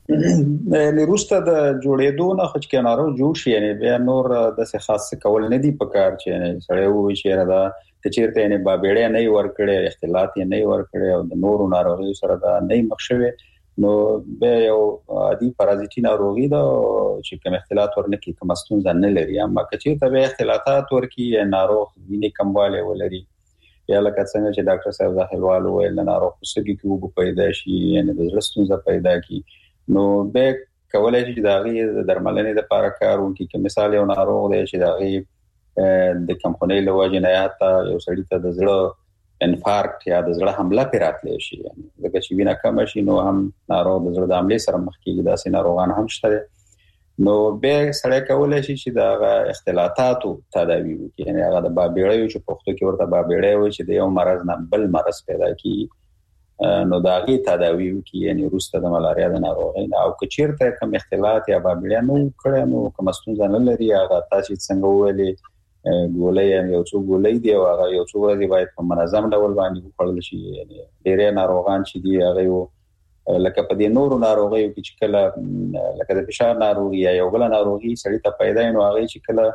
لروسته د جوړېدو نه خو چې ناروغ جوړ شي یعنی بیا نور د څه خاص کول نه دی پکار چې سړی وو چې را د چیرته یعنی بابېړې نه ورکړي اختلاط نه ورکړي او د نورو ناروغیو سره دا نه مخشوي نو به یو عادي پارازیټي ناروغي دا چې کوم اختلاط ورنکي کوم ستونزه نه لري اما چې ته به اختلاطات ورکی ناروغ ویني کمواله ولري یا لکه څنګه چې ډاکټر صاحب ځاهلوال ویل ناروغ سګي کې وګ پیدا شي یعنی د ستونزه پیدا کی نو به کولای شي دا غي درملنې د لپاره کارونکي کې مثال یو ناروغ دی چې دا غي د کمخونی له وجې نه یا یو سړی ته د زړه انفارکټ یا د زړه حمله پیراتلی شي یعنی لکه چې وینه کم شي نو هم ناروغ د زړه د حمله سره مخ کېږي داسې ناروغان هم شته نو به سړی کولای شي چې دا اختلاطاتو تداوی وکړي یعنی هغه د بابېړیو چې پښتو کې ورته بابېړی وي چې د یو مرز نه بل مرز پیدا کیږي نو دا غي تداوی وکړي یعنی روسته د ملاریا د ناروغۍ او کچیرته کوم اختلاط یا بابېړیا نو کړي نو کوم ستونزه نه لري هغه تاسو څنګه ویلي ګولۍ یو څو ګولۍ دی او هغه یو څو ورځې باید په منظم ډول باندې وخړل شي یعنی ډېر ناروغان چې دی هغه لکه په دې نورو ناروغیو کې چې کله لکه د فشار ناروغي یا یو بل ناروغي سړی ته پیدا نو هغه چې کله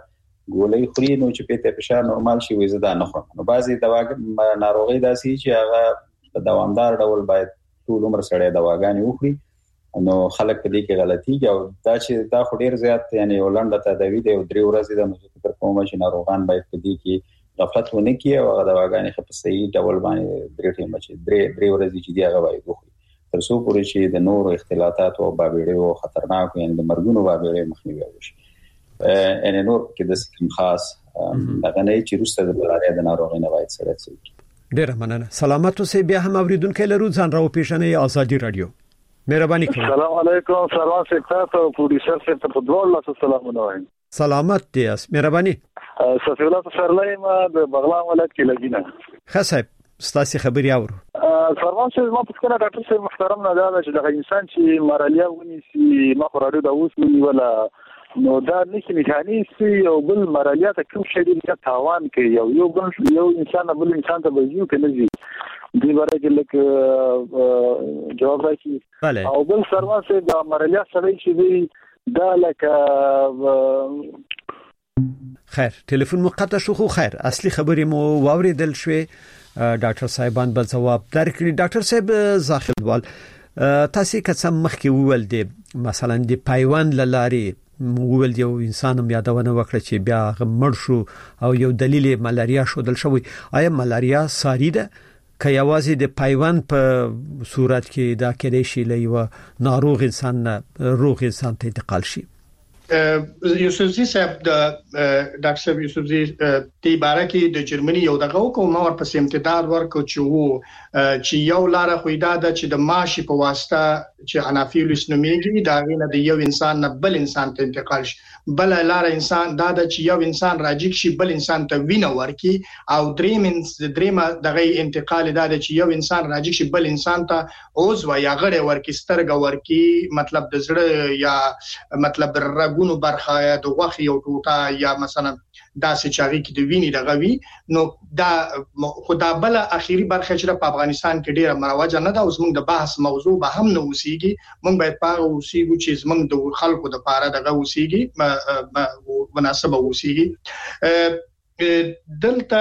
ګولۍ خوري نو چې په فشار نورمال شي وې زدا نه خورم. نو بعضي دواګانې ناروغي داسي چې هغه په دوامدار ډول باید ټول عمر سره دواګانې وخوري. نو خلک په دې کې غلطي او دا چې دا خو ډیر زیات یعنی ولنډه تداوی دی او 3 ورځې د مزه پر کومه چې ناروغان باید په دې کې غفلت ونه کړي او دواګانې خو په صحیح ډول باندې درې ټیمه چې 3 ورځې چې دی هغه باید وخوري تر څو پورې چې د نورو اختلالات او بابېړې او خطرناک یعنی د مرګونو بابېړې مخنیوي وشي. ان نور کې د سکم خاص دغه نه چې روسته د ملاریا د ناروغۍ نه باید سره څه. ډیر مننه. سلامات اوسئ. بیا هم اوریدونکو لرو ځان راو پیښنې ازادي رادیو. مهرباني کوئ. السلام علیکم سروان سیکټر او پروډوسر سیکټر په دوه الله سلامونه وایم. سلامت دي اس. مهرباني. صفی الله سرلای ما د بغلان ولایت کې لګینه. خصب ستاسو خبري اورو. سروان سیکټر ما په څنګه ډاکټر صاحب محترم نه دا چې د انسان چې مارالیا ونی سي ما خورادو د اوس ولا نو دا نشي میکانیزم یو بل مارالیا ته کوم شی دی تاوان کوي یو انسان بل انسان ته وایي کنه دی باره کې لکه جواب راکړي او بل سروان سره د مارالیا سره چې دی دا لکه خیر ټلیفون مقطع شو. خو خیر اصلي خبرې مو واوریدل شوې. ډاکټر صاحبان بل جواب درکړي. ډاکټر صاحب زاخلوال تاسو کڅم مخکې وول دي مثلا د پایوان لاري وول یو انسان هم یادونه وکړه چې بیا مړ شو او یو دلیل ملاریا شو دل شوی. آیا ملاریا ساری ده که یوازې د پایوند په صورت کې دا کېدای شي له ناروغ انسان روغ انسان ته انتقال شي؟ یوسفزی صاحب د ډاکټر صاحب یوسفزی تی بارکه د جرمني یو دغه کوم نور په امتداد ورکو چې یو لار خو دا د چې د ماشي په واسطه چې انافیلس نومیږي دا غینه د یو انسان نه بل انسان ته انتقال شي. بل لار انسان دا د چې یو انسان راجیک شي بل انسان ته وینه ورکي او درېمه دغه انتقال دا د چې یو انسان راجیک شي بل انسان ته عضو یا غړي ورکي سترګه ورکي مطلب د زړه یا مطلب ګونو برخه یا د غوخي او ټوټه یا مثلا داسې چاري کې د ویني دغه وی نو دا خدا بل اخیری برخه چې په افغانستان کې ډیره مروجه نه ده او زموږ د بحث موضوع به هم نه وسیږي. موږ باید پاره وسیږو چې زموږ د خلکو د پاره دغه وسیږي مناسبه وسیږي. دلته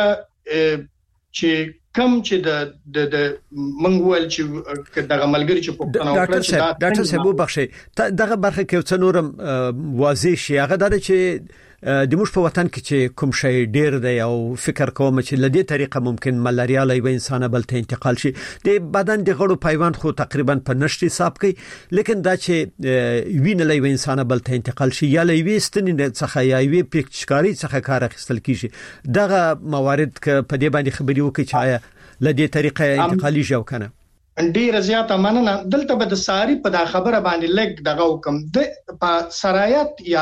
چې کم چې د منګول چې دغه ملګری چې په ډاکټر صاحب وبخښي دغه برخه کې څه نورم واضح شي. هغه دا چې د موږ په وطن کې چې کوم شی ډیر دی او فکر کوم چې لدې طریقه ممکن ملاریا له انسان بل ته انتقال شي. د بدن د غړو پیوند خو تقریبا په نشټي حساب کوي لیکن دا چې وینه له انسان بل ته انتقال شي یا له وستنې څخه یا وی پکچکاری څخه کار اخیستل کیږي دغه موارد ک په دې باندې خبري وکړي چې آیا لدې طریقه انتقالي جو کنه. ډیر زیاته مننه. دلته به د ساری په دا خبره باندې لګ دغه حکم د په سرایت یا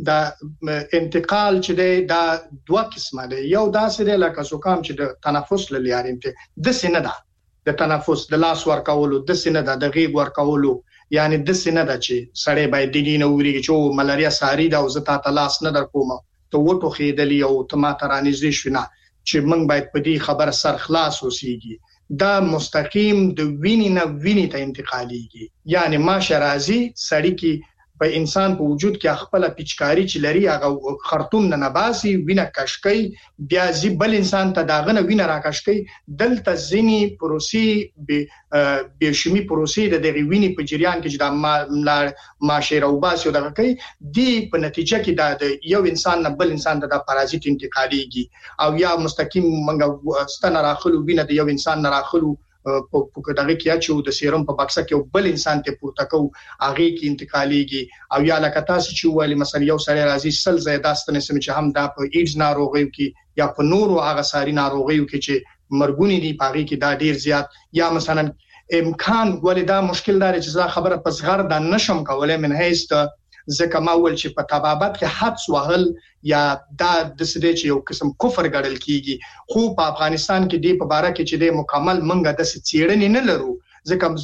د انتقال چې دا دوه قسمه ده. یو داسې دی لکه زکام چې د تنفس لاري د سینه ده د تنفس د لاس ورکولو د سینه ده د غیږ ورکولو یعنی د سینه ده چې سړی باید د دینه وریږي چې ملاریا ساری ده او زتا تلاس نه در کوم ته وټو خېدلی او ته ترانیزې شونه چې موږ باید په دې خبره سر خلاص اوسېږي. دا مستقیم د وینې نه وینې ته انتقاليږي یعنی ماشه راځي سړی کې په انسان په وجود کې خپل پچکاری چې لري هغه خرطوم نه نباسي وینه کشکي بیا زی بل انسان ته داغه وینه راکشکي دلته ځینی پروسې به شمی پروسې د دغه وینې په جریان کې چې د ماشه راوباسي او دغه کوي دی په نتیجه کې د یو انسان نه بل انسان ته د پارازیت انتقاليږي او یا مستقیم منګه ستنه راخلو وینه د یو انسان نه راخلو په دغه کې چې د سیرم په بکسه کې بل انسان ته پورته کو هغه کې انتقاليږي او یا لکه تاسو چې وایي مثلا یو سړی راځي سل زیداستنه سم چې هم دا په ایډز ناروغیو کې یا په نورو هغه ساري ناروغیو کې چې مرګونی دي پاره کې دا ډیر زیات یا مثلا امکان ولدا مشکل دار چې خبره پس غر د نشم کولای من هیڅ ځکه ما ول چې په طبابت کې حدس وهل یا دا د سده چې یو قسم کفر ګڼل کیږي خو په افغانستان کې د په اړه کې چې د مکمل منګه د څېړنې نه لرو ځکه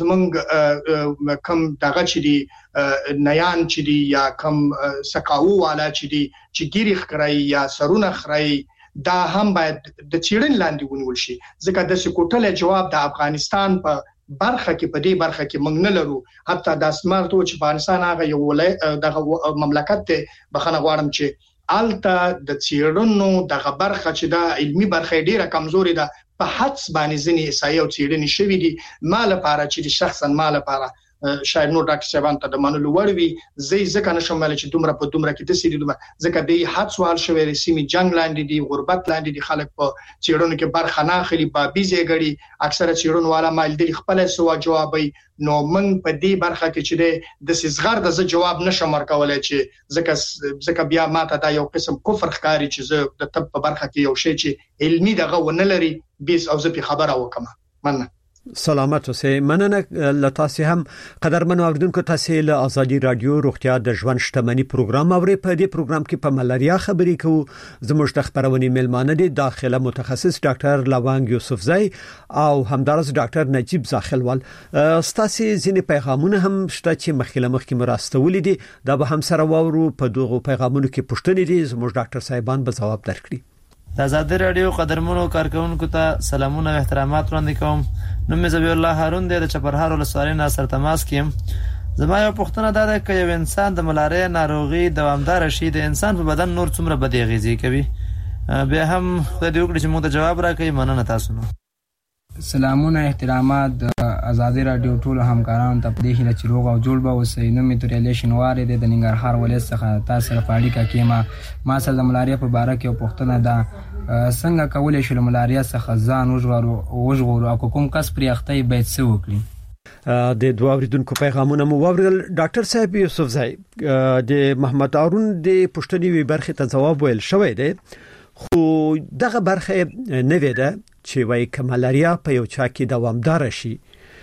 زمونږ کم دغه چې دی نیان چې دی یا کم سکاو والا چې دی چې ګيري خړای یا سرونه خړای دا هم باید د چیرن لاندې ونول شي ځکه د سکوټل جواب د افغانستان په برخه کې په دې برخه کې موږ نه لرو حتی د اسمارتو چې افغانستان هغه یو ولای د مملکت ته بخنه غواړم چې الته د څیړنو د برخه چې د علمي برخه ډیره کمزوري ده په حدس باندې ځنی اسایو څیړنې شوې دي مال لپاره چې شخصا مال لپاره شاید نو ډاکټر صاحب ته د منلو وړوي زی ځکه نشم مل چې دومره په دومره کې د سړي دومره ځکه د حد سوال شوی رسمي جنگ لاندې دي غربت لاندې دي خلک په چیرونو کې برخه نه اخلي بابي زیګړي اکثره چیرونو والا مال دي خپل سوا جوابي نو من په دې برخه کې چې د سزغر د جواب نشم ورکولای چې ځکه بیا ماته دا یو قسم کفر ښکاری چې زه د طب په برخه کې یو شی چې علمي دغه ونلري بیس او زه په خبره وکم مننه سلامت اوسئ. مننه لتاسې هم قدرمن اوریدونکو تاسو له ازادي رادیو روغتیا د ژوند شتمنۍ پروګرام اوري. په دې پروګرام کې په ملاریا خبرې کوو. زموږ د خبرونې ملمانه دي داخله متخصص ډاکټر لوانګ یوسفزئی او همدارس ډاکټر نجیب زاخلوال. ستاسو ځینې پیغامونه هم شته چې مخکې مراستولې دي دا به هم سره وورو. په دغه پیغامونو کې پوښتنې دي زموږ ډاکټر صاحبان به جواب درکړي. د آزادي رادیو قدرمنو کارکونکو ته سلامونه او احترامات وړاندې کوم. نوم مې زبیح الله هارون دی د چپرهار ولسوالۍ نه سره تماس کیم. زما یو پوښتنه ده چې یو انسان د ملاریا ناروغي دوامدار شي د انسان په بدن نور څومره بد اغیزې کوي؟ بیا هم خدای دې وکړي چې موږ ته جواب راکړي. مننه تاسو نو. سلامونه احترامات د آزادي رادیو ټول همکارانو ته په دې هیله چې روغ او جوړ به اوسئ. نو مې توریالیشن واره د ننګرهار ولایت څخه تاسو سره په اړیکه کې ما سره د ملاریا په اړه کې یو پوښتنه ده. څنګه کولای شو ملاریا څخه ځان وژغورو او کوم کس پرې اخته باید څه وکړي؟ د دوه اوریدونکو پیغامونه مو واورل. ډاکټر صاحب یوسفزئی د محمد هارون د پوښتنې وی برخه ته جواب ویل شوی دی خو دغه برخه نه ویده چې وای کمالاریا په یو چا کې دوامدار شي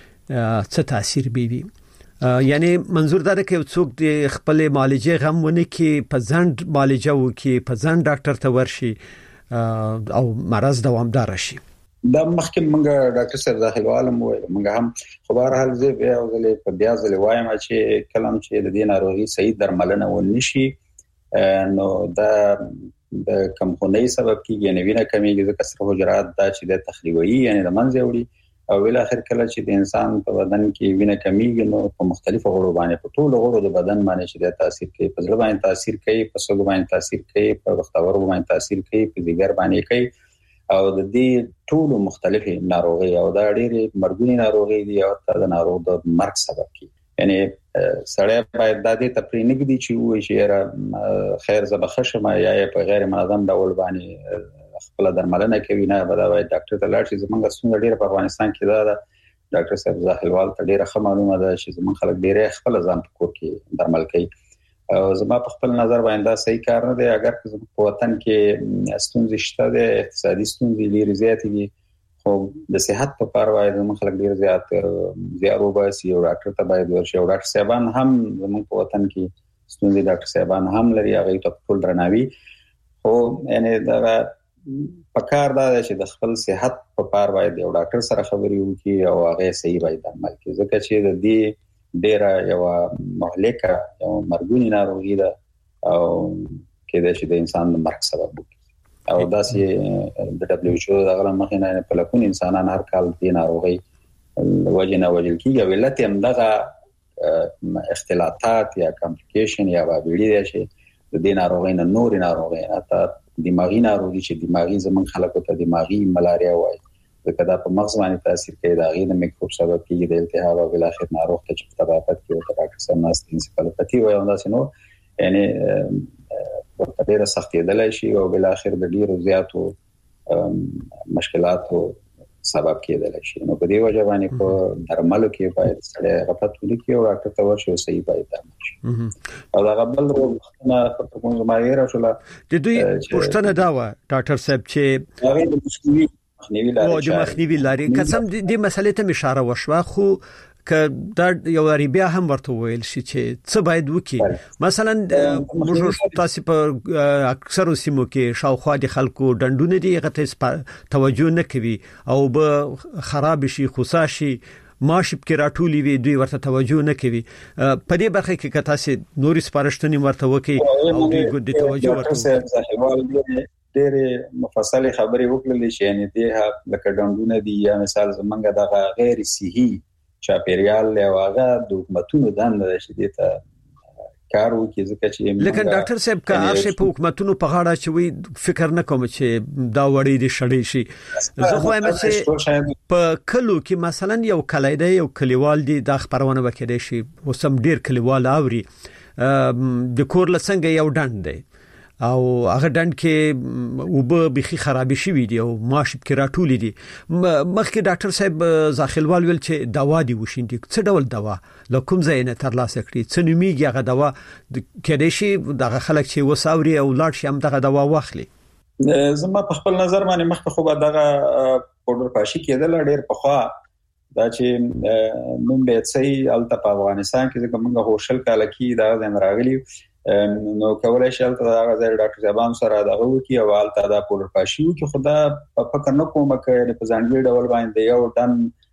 څه تاثیر بيوي. یعنی منظور دا ده چې څوک د خپل معالجې غم ونه کې په ځند معالجه وکي په ځند ډاکټر ته ورشي او مرز دوامدار شي. دا مخکې موږ ډاکټر صاحب داخلوال مو موږ هم خو بهر حال زه بیا ولې په بیا ځل وایم چې کلم چې د دې ناروغي صحیح درملنه ونشي نو دا د کمخونۍ سبب کیږي نه وینه کمیږي ځکه سره حجرات دا چې د تخریبوي یعنی د منځ وړي او ول اخر کله چې د انسان په بدن کې وینه کمیږي نو په مختلفو غړو باندې په ټولو غړو د بدن باندې چې د تاثیر کوي په ځل باندې تاثیر کوي په سږو باندې تاثیر کوي په وختور باندې تاثیر کوي په دیګر باندې کوي او د دې ټولو مختلفي ناروغي او دا ډېری مرګونی ناروغي دي او د ناروغ د مرګ سبب کیږي. یعنی سړی باید د دې تپرینګ دي چې وایي چې خیر زبخه شمه یا په غیر منظم ډول باندې خپل درملنه کوي نه بدا وای ډاکټر ته لاړ شي. زمونږ څنګه ډیر په افغانستان کې دا ډاکټر صاحب زاخلوال ته ډیره ښه معلومه ده چې زمونږ خلک ډیره خپل ځان په کور کې درمل کوي او زما په خپل نظر باندې دا صحیح کار نه دی. اگر په وطن کې ستونزې شته د اقتصادي ستونزې لري زیات دي خو د صحت په اړه وایي زموږ خلک ډیر زیات وباسي او ډاکټر ته باید ورشي او ډاکټر صاحبان هم زموږ په وطن کې ستونزې ډاکټر صاحبان هم لري هغه ته ټول درناوي خو یعنی دا پکار دا چې د خپل صحت په اړه باید یو ډاکټر سره خبرې وکړي او هغه صحیح باید درمل کړي ځکه چې د دې ډیره یو مهلکه یو مرګونی ناروغي ده او کېدای شي د انسان د مرګ سبب وکړي او داسې د دبليو ایچ او دغه مخینه په لکون انسانان هر کال د ناروغي وجنه وجل کیږي ولته هم دغه اختلاطات یا کمپلیکیشن یا وابېړي دي چې د دې ناروغي نه نور ناروغي اته دماغي ناروغي چې دماغي زمون خلکو ته دماغي ملاریا وایي ځکه دا په مغز باندې تاثیر کوي دا غي د میکروب سبب کیږي د التهاب او بل اخر ناروغ ته چې تبعات کوي او ډاکټر سم ناس انسفالوپاتي وایي دا سينو یعنی په ډیره سختي دلای شي او بل اخر د ډیرو زیاتو مشکلاتو سبب کېدلی شي. نو په دې وجه باندې په درملو کې باید سره غفلت وکړي او ډاکټر ته ورشي او صحیح باید درمل شي. او دا غبل روغتونه په کوم ځمایره شول د دوی پښتنه دا و ډاکټر صاحب چې هغه د مخنیوي لري قسم دې مسلې ته اشاره وشوه خو که دا یو ریبیا هم ورته ویل شي چې څه باید وکړي. مثلا موږ تاسو په اکثر سیمو کې شاوخوا د خلکو ډندونه دي غته توجه نه کوي او به خراب شي خوساشي ماشپ کې راټولي وي دوی ورته توجه نه کوي. په دې برخه کې که تاسو نوري سپارښتنې ورته وکړي او دوی ګډ توجه ورته ډېر مفصل خبرې وکړلې چې یعنی دې لکه ډندونه دي یا مثال زمونږ د غیر صحي چاپیریال له واغه د حکومتونو دند شدي ته کار وکړي ځکه چې لکه ډاکټر صاحب کا هر شی په حکومتونو په غاړه چوي فکر نه کوم چې دا وړي دي شړې شي زه خو هم چې په کلو کې مثلا یو کلیدای یو کلیوال دي د خبرونه وکړي شي وسم ډیر کلیوال اوري د کور لسنګ یو ډند دی او هغه ډند کې وب بخي خرابې شوې دي او ماشب کې راټولې دي مخکې ډاکټر صاحب ځاخلوال ویل چې دوا دی وشیندي څه ډول دوا لکه زه نه تر لاسه کړی څه نوميږي هغه دوا کېدې شي دغه خلک چې وساوري او لاړ شي هم دغه دوا واخلي زما په خپل نظر باندې مخکې خو به دغه پودر پاشي کېدل ډېر پخوا دا چې نوم به سي الته په افغانستان کې کومه هوشل کال کې دا د راغلي نو کولای شي الته دا ډاکټر صاحبان سره دا وکی او الته دا پودر پاشي کې خدا په فکر نه کوم چې په ځانګړي ډول باندې یو دن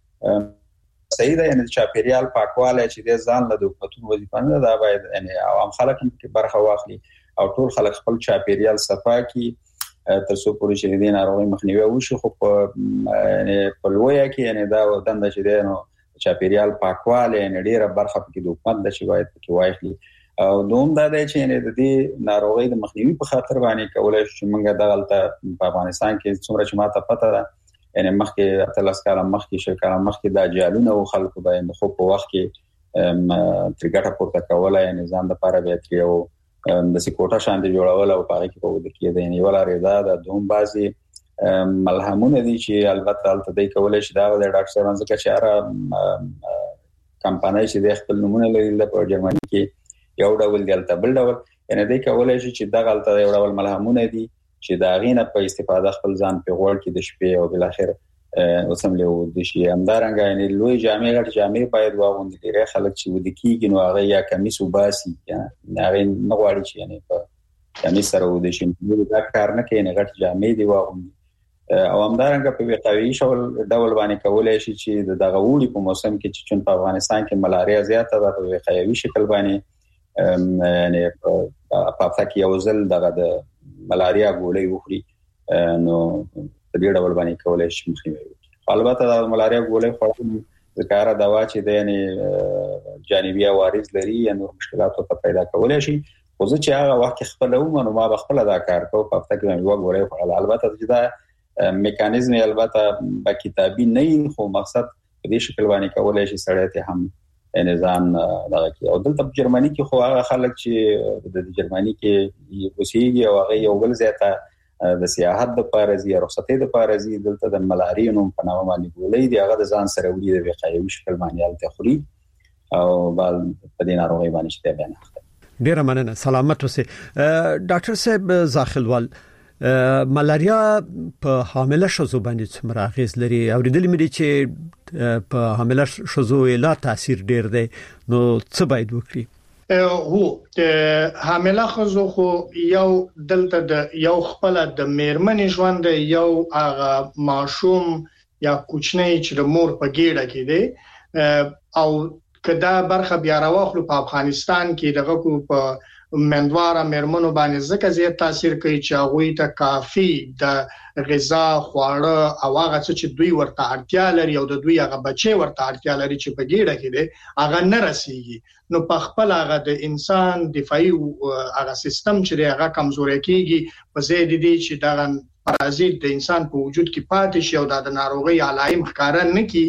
صحیح ده یعنی چاپیریال پاکواله چې د ځان له حکومتونو وظیفه نه دا باید یعنی عوام خلک کې برخه واخلي او ټول خلک خپل چاپیریال صفا کړي تر څو پورې چې د ناروغي مخنیوي وشي خو یعنی په لویا کې یعنی دا دنده چې ده نو چاپیریال پاکواله یعنی ډیره برخه کې د حکومت د شوایت کې واخلي او دوم دا دی چې یعنی د دې ناروغي د مخنیوي په خاطر باندې کولای شي موږ دغلطه په افغانستان کې څومره چې ماته پته ده یعنی مخکې اتلس کال مخکې شل کال مخکې د جالونه او خلکو باندې خو په وخت کې ترګټه پورته کوله یعنی ځان د لپاره به تریو د سکوټا شاندې جوړول او پاره کې په ود کې د نیول اړیدا د دوم بازي ملهمونه دي چې البته الته د کولای شي دا د ډاکټر صاحب څخه چې اره کمپنۍ چې د خپل نمونه لري په جرمني کې یو ډول دلته بل ډول یعنی د کولای شي چې د غلطه یو ډول ملهمونه دي چې دا غینه په استفاده خپل ځان په غوړ کې د شپې او بل اخر اوسم له د شي همدارنګ یعنی لوی جامع غټ جامع باید واغوندي لري خلک چې ود کېږي نو هغه یا کمیس وباسي یعنی هغه نه غواړي چې یعنی په کمیس سره ود شي دا کار نه کوي نه غټ جامع دی واغوندي او همدارنګ په وقایوي ډول باندې کولای شي چې دغه وړي په موسم کې چې په افغانستان کې ملاریا زیاته ده په وقایوي شکل باندې یعنی په فکه یو ځل دغه د ملاریا ګولې وخوري نو په دې ډول باندې کولای شي مخنیوي البته د ملاریا ګولې خورل ذکر دوا چې د یعنی جانبي عوارض لري یا نور مشکلات ته پیدا کولای شي خو چې هغه وخت خپل نو ما بخپل دا کار کوم په فکه کې یو ګولې خورل البته چې دا میکانیزم البته با کتابي نه خو مقصد په دې شکل باندې کولای شي سړی ته هم نظام دغه کې او دلته په جرمني کې خو هغه خلک چې د جرمني کې اوسېږي او هغه یو بل ځای د سیاحت د پارزي رخصتې د پارزي دلته د ملاریا نوم په نامه باندې ګولې دی هغه د ځان سره وړي د وقایوي شکل باندې الته خوري او بل په دې ناروغي باندې شته بیان اخته ډیره مننه سلامت اوسه ډاکټر صاحب ځاخلوال ملاریا په حامله شوزو باندې څومره اغیز لري او د دې مې چې په حامله شوزو لا تاثیر ډیر دی نو څه باید وکړي هو حامله خزو خو یو دلته د یو خپل د میرمنې ژوند یو هغه ماشوم یا کوچنی چې د مور په ګیډه کې دی او کدا برخه بیا راوخلو په افغانستان کې دغه کو په مندواره مرمنو باندې ځکه زیات تاثیر کوي چې هغه ته کافي د غذا خواړه او هغه چې دوی ورته اړتیا لري او د دوی هغه بچي ورته اړتیا لري چې په ګیډه کې دي هغه نه رسیږي نو په خپل هغه د انسان دفاعي هغه سیستم چې هغه کمزوري کیږي په زید دي چې دغه پرازیت د انسان په وجود کې پاتې شي او د ناروغي علائم ښکارا نه کی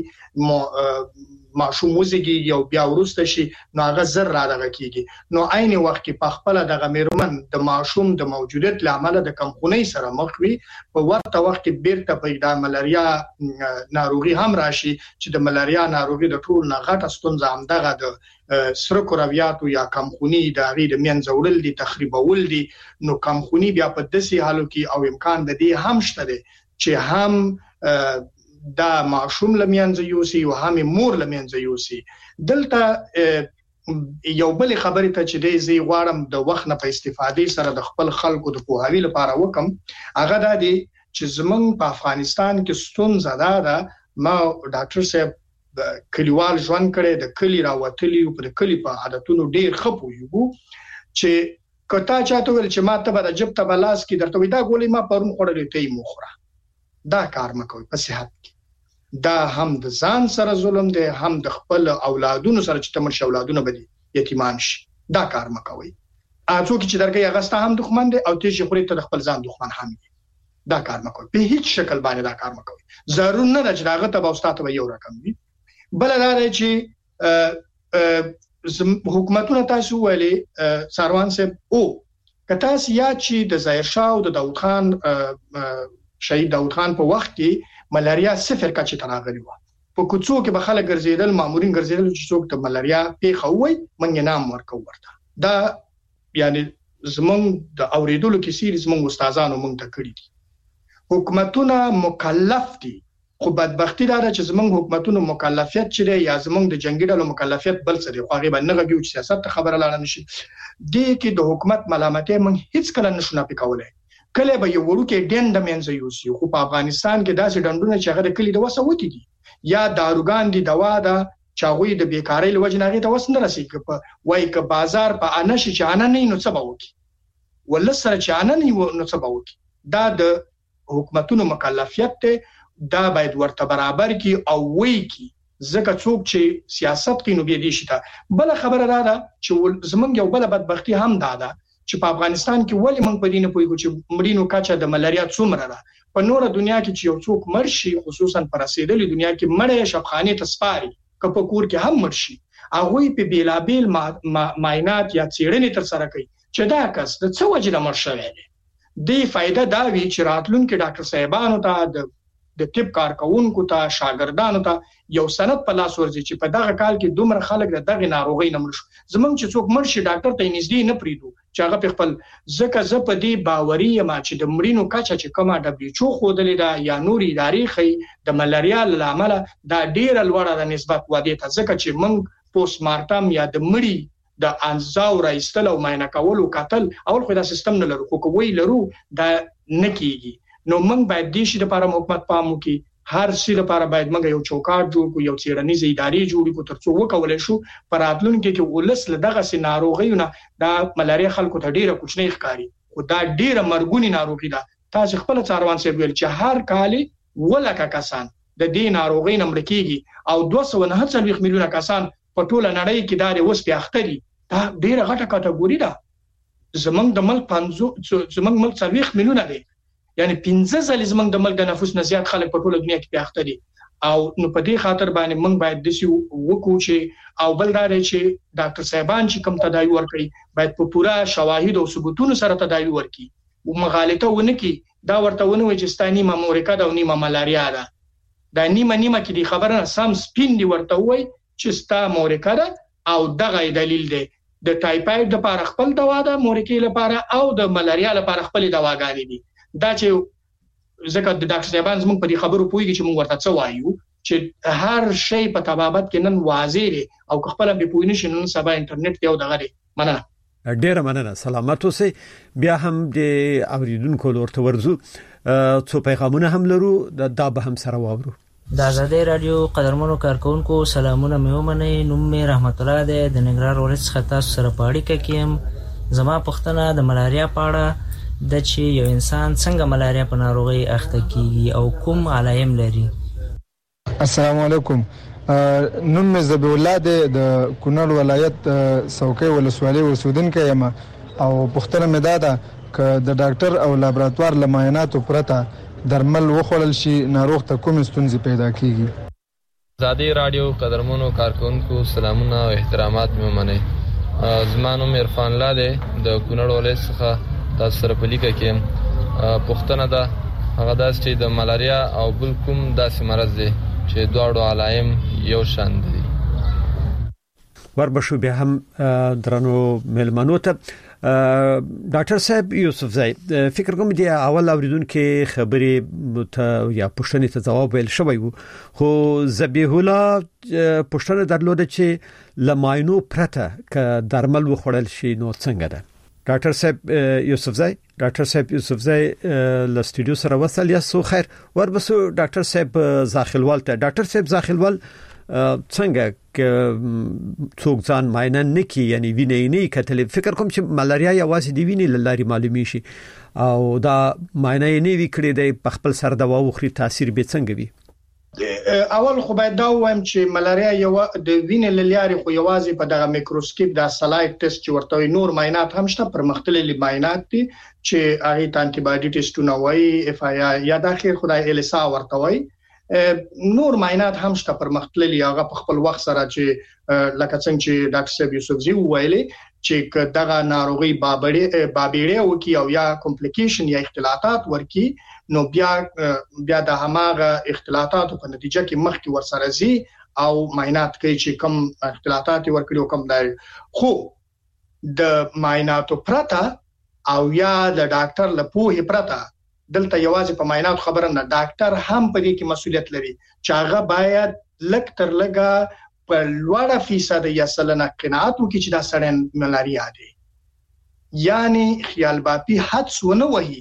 ماشوم وزګي یو بیا ورسته شي نو هغه زر را دغه کیږي نو عین وخت کې په خپل دغه میرمن د ماشوم د موجودیت لامل د کمخونی سره مخ وي په ورته وخت کې بیرته پیدا ملاریا ناروغي هم راشي چې د ملاریا ناروغي د ټول نه غټه ستونزه هم دغه د سره کورویاتو یا کمخونی د غیر منځوړل دي تخریبول دي نو کمخونی بیا په دسي حالو کې او امکان د دې هم شته چې هم دا معشوم لمینځ یوسي او هم مور لمینځ یوسي دلته یو بل خبره ته چې دی زی غواړم د وخت نه په استفادې سره د خپل خلکو د پوهاوی لپاره وکم هغه د دې چې زمونږ په افغانستان کې ستونزه ده ما ډاکټر صاحب کلیوال ژوند کړي د کلی راوتلی او په کلی په عادتونو ډیر خپو یو چې کته چاته ول چې ما ته به جب ته بلاس کې درته ودا ګولې ما پرون خړلې ته مخره دا کار مکوي په صحت دا هم د ځان سره ظلم دی هم د خپل اولادونو سره چې تمر اولادونه بدی یتیمان شي دا کار مکوي. اڅو کې چې درګي هغه ستا هم دښمن دی او تیږي خوري ته خپل ځان دښمن هم دی. دا کار مکوي په هیڅ شکل باندې دا کار مکوي. ضرور نه چې داغه ته واستاته یو رقم وي. بل دا چې حکومتونه تاسو ویلي ساروان صاحب او کته سیا چې د ظاهر شاه او د داوود خان شهید داوود خان په وخت کې ملاریا صفر کچې تراغلی و. په کوڅو کې به خلک ګرځیدل، مامورین ګرځیدل چې څوک ته ملاریا پیښه وای منګ نام ورکو ورته. دا یعنی زمونږ د اوریدلو کې سیر زمونږ استادانو مونږ ته کړی دي. حکومتونه مکلف دي، خو بدبختی دا چې زمونږ حکومتونو مکلفیت چې یا زمونږ د جنگي ډلو مکلفیت بل څه دی، خو هغه باندې غوږی چې سیاست خبره لاله نشي. دې کې د حکومت ملامتۍ مونږ هیڅ کله نشو نه پکولای. کله به یو ورکه ډند منځ یوسي، خو په افغانستان کې داسې ډندونه چې هغه د کلی د وسه وتی دي یا داروګان دي، دوا ده چاغوي د بیکاری لوجناغي ته وسنه رسېږي. په وای ک بازار په انشي چې انا نه نو څه باوکی ول سره چې انا نه نو څه باوکی. دا د حکومتونو مکلفیت ته، دا باید ورته برابر کی او وی کی. ځکه څوک چې سیاست کوي نو به دي شي. بل خبره را ده چې زمونږ یو بل بدبختی هم ده چې په افغانستان کې ولی موږ په دې نه پوهیږو چې مړینو کچه د ملاریا څومره ده. په نور دنیا کې چې یو څوک مرشي، خصوصا پر رسیدلې دنیا کې مړې شبخانه تسپاري کپه کور کې هم مرشي، هغه په بیلابیل معاینات یا څېړنې تر سره کوي چې دا کس د څه وجه د مرشوي دی. د فائدہ دا وی چې راتلونکو ډاکټر صاحبانو ته د طب کارکونکو ته شاګردانو ته یو سند په لاس ورځي چې په دغه کال کې دومره خلک دغه ناروغي نه مړ شو. زمونږ چې څوک مرشي ډاکټر ته نږدې نه پریدو چې هغه خپل ځکه ز په دې باوري ما چې د مړینو کچه چې کومه دبليو خودلې دا یا نوري تاریخي د ملاریا لامل دا ډیر لوړه د نسبت ودی ته، ځکه چې موږ پوسټ مارټم یا د مړی د انزاو راستل او معاینه کول او قتل اول خو دا سیستم نه لرو، خو کوی لرو دا نکېږي. نو موږ باید د شي لپاره حکومت پام وکړي، هر څه لپاره باید موږ یو چوکاټ جوړ کړو، یو څېړنیزه ادارې جوړ کړو ترڅو وکولای شو پر راتلونکي کې ولس له دغه سي ناروغیونه دا ملاریا خلکو ته ډیره کوچنی ښکاری، خو دا ډیره مرګونی ناروغي ده. تاسو خپل څاروان سره ویل چې هر کال ولکه کسان د دې ناروغي نه مړ کیږي او 249 میلیونه کسان په ټوله نړۍ کې دا اوس په اختري. دا ډیره غټه کټګوري ده. زمونږ د ملک 40 میلیونه دي، یعنی 15 ځله زمونږ د ملک د نفوس نه زیات خلک په ټوله دنیا کې په اخته دي. او نو په دې خاطر باندې موږ باید د سی وکړو چې او بل دا چې ډاکټر صاحبان چې کوم تداوی ورکړي باید په پوره شواهد او ثبوتونو سره تداوی ورکړي او مغالطه ونه کی. دا ورته ونه وي چې ستاني مامورکا دا نیمه ملاریا ده، دا نیمه کې دی خبره سم سپین دی ورته وای چې ستا مورکا ده او دغه دلیل دی. د ټایفاید لپاره خپل دوا ده، مورکې لپاره او د ملاریا لپاره خپل دواګانې دي. دا چې ځکه د ډاکټر صاحبان زموږ په دې خبرو پوهیږي چې موږ ورته څه وایو چې هر شی په تبابت کې نن واضح دی او خپل به پوه نشي نن سبا انټرنیټ یو دغه دی. مننه، ډیره مننه، سلامات اوسئ. بیا هم د اوریدونکو لورته ورزو څو پیغامونه هم لرو، دا به هم سره واورو. د آزادۍ رادیو قدرمنو کارکونکو سلامونه مې ومنئ. نوم مې رحمت الله دی، د ننګرهار ولایت څخه تاسو سره په اړیکه کې یم. زما پوښتنه د ملاریا په اړه د چې یو انسان څنګه ملاریا په ناروغي اخته کیږي او کوم علایم لري. السلام علیکم. نوم مې ذبیح الله دی، د کونړ ولایت څوکۍ ولسوالۍ اوسیدونکی یم او پوښتنه مې دا ده چې د ډاکټر او لابراتوار له معایناتو پرته درمل وخوړل شي ناروغ ته کوم ستونزې پیدا کیږي. آزادۍ رادیو قدرمنو کارکونکو سلامونه او احترامات مې ومنئ. زما نوم عرفان الله دی، د کونړ ولایت څخه تاسو سره په لیکه کې پوښتنه ده هغه داس چې د ملاریا او بل کوم داسې مرض دی چې دواړو علایم یو شان دي. وربشو بیا هم درنو ملمنو ته ډاکټر صاحب یوسف زای فکر کوم دی اول اوریدونکو خبرې ته یا پوښتنې ته جواب ویل شوی وو، خو ذبیح الله پوښتنه درلوده چې لماینو پرته ک درمل وخوړل شي نو څنګه ده. ډاکټر صاحب یوسف زای له سټوډیو سره وصل یا سو خیر وربسو ډاکټر صاحب زاخلوال ته. ډاکټر صاحب زاخلوال څنګه ک څوک ځان معاینه نکي یعنی وینې نه کتل، فکر کوم چې ملاریا یوازې دی وینې لاري معلومي شي او دا معاینه نه وی کړی دی په خپل سر دوا وخوري تاثیر به څنګه وي؟ اول خو باید دا وایم چې ملاریا یو د وینې للیاري خو یوازې په دغه میکروسکوپ د سلایډ ټیسټ چې ورته نور معاینات هم شته پرمختللي معاینات دي چې هغه ته انټي باډي ټیسټونه وایي اف آی یا د اخر خدای السا ورته وایي نور معاینات هم شته پرمختللي هغه په خپل وخت سره چې لکه څنګه چې ډاکټر صاحب یوسفزي ویلي چې دغه ناروغي بابیړې او کی او یا کمپلیکیشن یا اختلاطات ورکی نو بیا د هماغه اختلاطاتو په نتیجه کې مخکې ورسره زی او معاینات کوي چې کم اختلاطات ورکړي او کم دی خو د معایناتو پرته او یا د ډاکټر له پوهې پرته دلته یوازې په معاینات خبره نه ډاکټر هم په دې کې مسؤلیت لري چې هغه باید لک تر لګه په لوړه فیصد یا سلنه قناعت وکړي چې دا سړی ملاریا دی یعنی خیال باپی حدس ونه وهي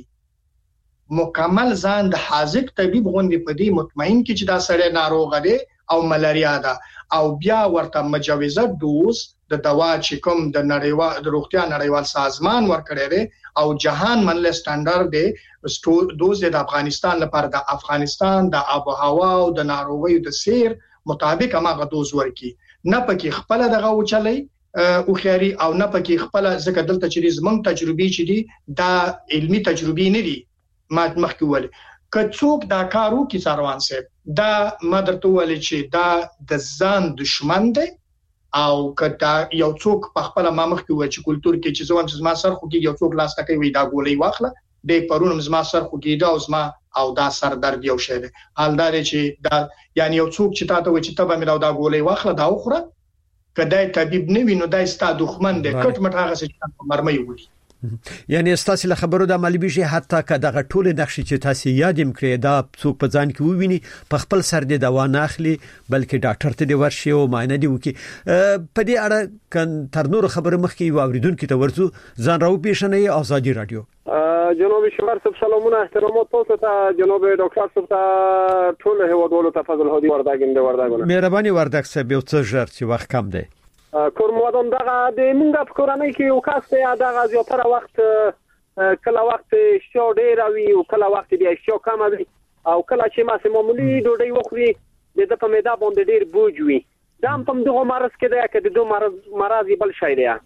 مکمل ځان د حاذق طبيب غوندي په دې مطمئن کې چې دا سړی ناروغ دی او ملاریا ده او بیا ورته مجوزه دوز د دوا چې کوم د نړیوال د روغتیا نړیوال سازمان ورکړی دی او جهان منل سټانډرډ دی دوز د افغانستان لپاره د افغانستان د آب او هوا او د ناروغیو د سیر مطابق هغه دوز ورکی نه پکې خپل دغه وچلای او خياري او نه پکې خپل ځکه دلته چې زمنګ تجربي چې دي دا علمي تجربي نه دي ما مخکې ول کڅوک دا کارو کې سروان صاحب دا مدرته ول چې دا د ځان دشمن دی او کدا یو څوک په خپل مخکې و چې کلچر کې چې زوم چې ما سر خو کې یو څوک لاس تکي وي دا ګولې واخله د پرونم زما سر خو کې دا اوس ما او دا سر درد یو شی دی حالدار چې دا یعنی یو څوک چې تاسو و چې تبه مې دا ګولې واخله دا خوره کدی طبيب نه ویني دا ستاسو دښمن دی کټ مټ هغه څه مرمۍ وړي یعنی استاسو له خبرو د عملی بشي حتی که دغه ټول نقشې چې تاسو یادم کړی دا څوک په ځان کې وویني په خپل سر د دوا نه اخلي بلکې ډاکټر ته دی ورشي او معاینه دی وکي په دې اړه تر نور خبره مخکې یو اوریدونکو ته ورځو ځان راو پیښنې ازادي رادیو جناب شمار صاحب سلامونه احترامات تاسو ته جناب ډاکټر صاحب ته ټول هوادولو ته فضل هادي ورداګم مهرباني ورداګ صاحب یو څه ژر چې وخت کم دی کورمودم دغه د مونږ په کورنۍ کې یو کس دی دغه زیاتره وخت کله وخت شو ډیر وي او کله وخت دی شو کم وي او کله چې ما معمولی ډوډۍ وخوري د په معده باندې ډیر بوج وي دا هم دغه مرز کې دی چې د دوه مرز بل شي دی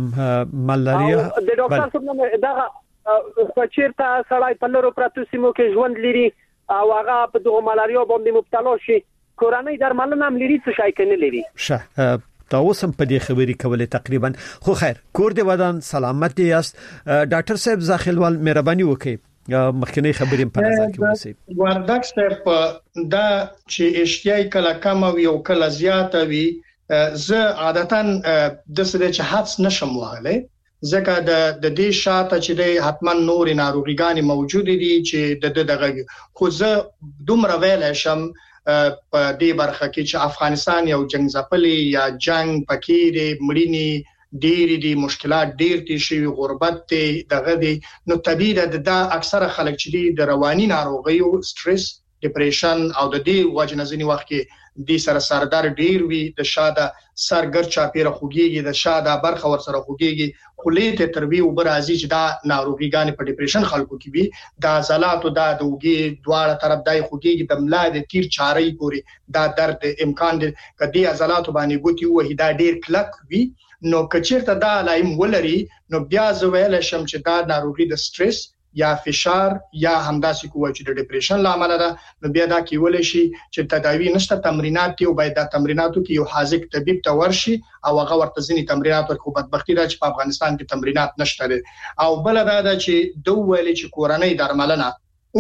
ملاریا د ډاکټر صاحب دغه چیرته سړی په لورو پراتو سیمو کې ژوند لري او هغه په دغه ملاریا باندې مبتلا شي کورنۍ درملنه هم لري څه شي کنه لري شه تاسو په دې خبرې کولې تقریبا خو خیر کور دی ودان سلامت یاست ډاکټر صاحب زاخلوال مهرباني وکړئ مخکنی خبرې په نظر کې ونیسئ وردک صاحب دا چې اشتیاي کله کم وي او کله زیات وي زه عادتاً د څه چې حدس نشم وهله ځکه د دې شاته چې د حتما نور ناروغیګان موجود دي چې دغه خو زه دومره ویل شم په دې برخه کې چې افغانستان یو جنگ ځپلې یا جنگ پکې دی مړینی ډېری دي مشکلات ډېر دي شي غربت دی دغه دی نو طبيعي د اکثره خلک چې دي د رواني ناروغیو سټرس ډیپریشن او د دې وجنځنی وخت کې د سره سردار ډېر وي د شاده سرګر چاپیره خوږیږي د شاده برخه ور سره خوږیږي خلیته تربیه او برازي چې دا ناروغیګان په ډیپریشن خلکو کې وي دا عضلاتو دا دوګي دواړه طرف دای خوږیږي د ملا د تیر چاري پوري دا درد امکان دی کدي عضلاتو باندې ګوتی وې دا ډېر کلک وي نو کچیرته دا لایم ولري نو بیا زویل شم چې دا ناروغي د سټرس یا فشار یا همداسې کوه چې د ډیپریشن لامل ده نو بیا دا کیول شي چې تداوی نشته تمرینات دی او باید د تمریناتو کې یو حاذق طبيب ته ورشي او هغه ورته ځینی تمرینات ورکو بدبختی ده چې په افغانستان کې تمرینات نشته او بل دا ده چې دوه ویل چې کورنۍ درملنه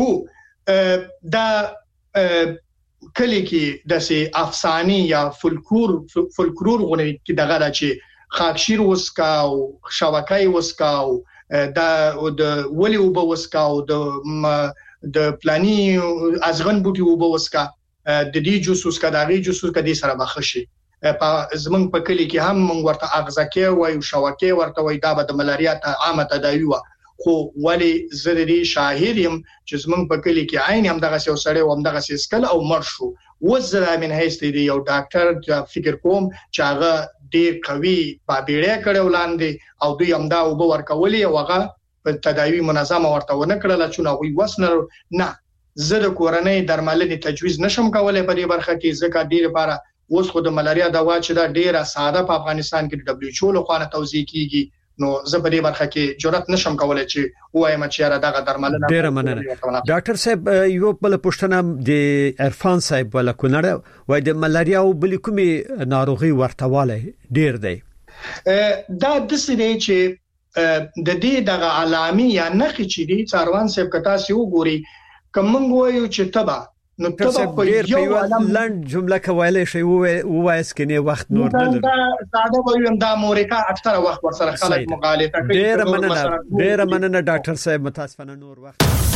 او دا کلی کې د سي افساني یا فولکلور غونې کې دغه ده چې خاکشیر وسکاو شوکای وسکاو دا د ولی وبوسکاو د پلاني ازغن بوټي وبوسکا د دې جوسوس کداغي جوسوس کدي سره بخشي په زمنګ په کلی کې هم موږ ورته اغزکه وای او شوکه ورته وای دا د ملاریا ته عامه تداوی و خو ولی زری شاهدیم چې زمنګ په کلی کې عین هم دغه سړی و هم دغه سکل او مر شو وزره من هيستي دی یو ډاکټر چې فکر کوم چې هغه ډیر قوي بابیړې کړه ولاندې او دوی هم دا وب ورکولې او هغه په تداوی منظمه ورته ونه کړل چې نو وی وسنه نه زه د کورنۍ درملنې تجویز نشم کولای په دې برخه کې ځکه ډیر لپاره اوس خو د ملاریا دوا چې دا ډیره ساده په افغانستان کې د WHO لخوا توزیع کیږي نو زه په دې برخه کې جرأت نشم کولای چې وایم چې را دغه درملنه ډیره مننه ډاکټر صاحب یو بل پښتنه د عرفان صاحب ولا کونړ وای د ملاریا او بل کومي ناروغي ورتواله ډیر دی دا د سړي چې د دې دغه علامي یا نښې چې دي څاروان صاحب کتا سي وګوري کوم وایو چې تبا نو تبا په یو لند جمله کوي شي وایس کني وخت نور نه لري ساده وایم دا امریکا اکثره وخت ورسره خلک مغالطه کوي ډیر مننه ډاکټر صاحب متاسفانه نور وخت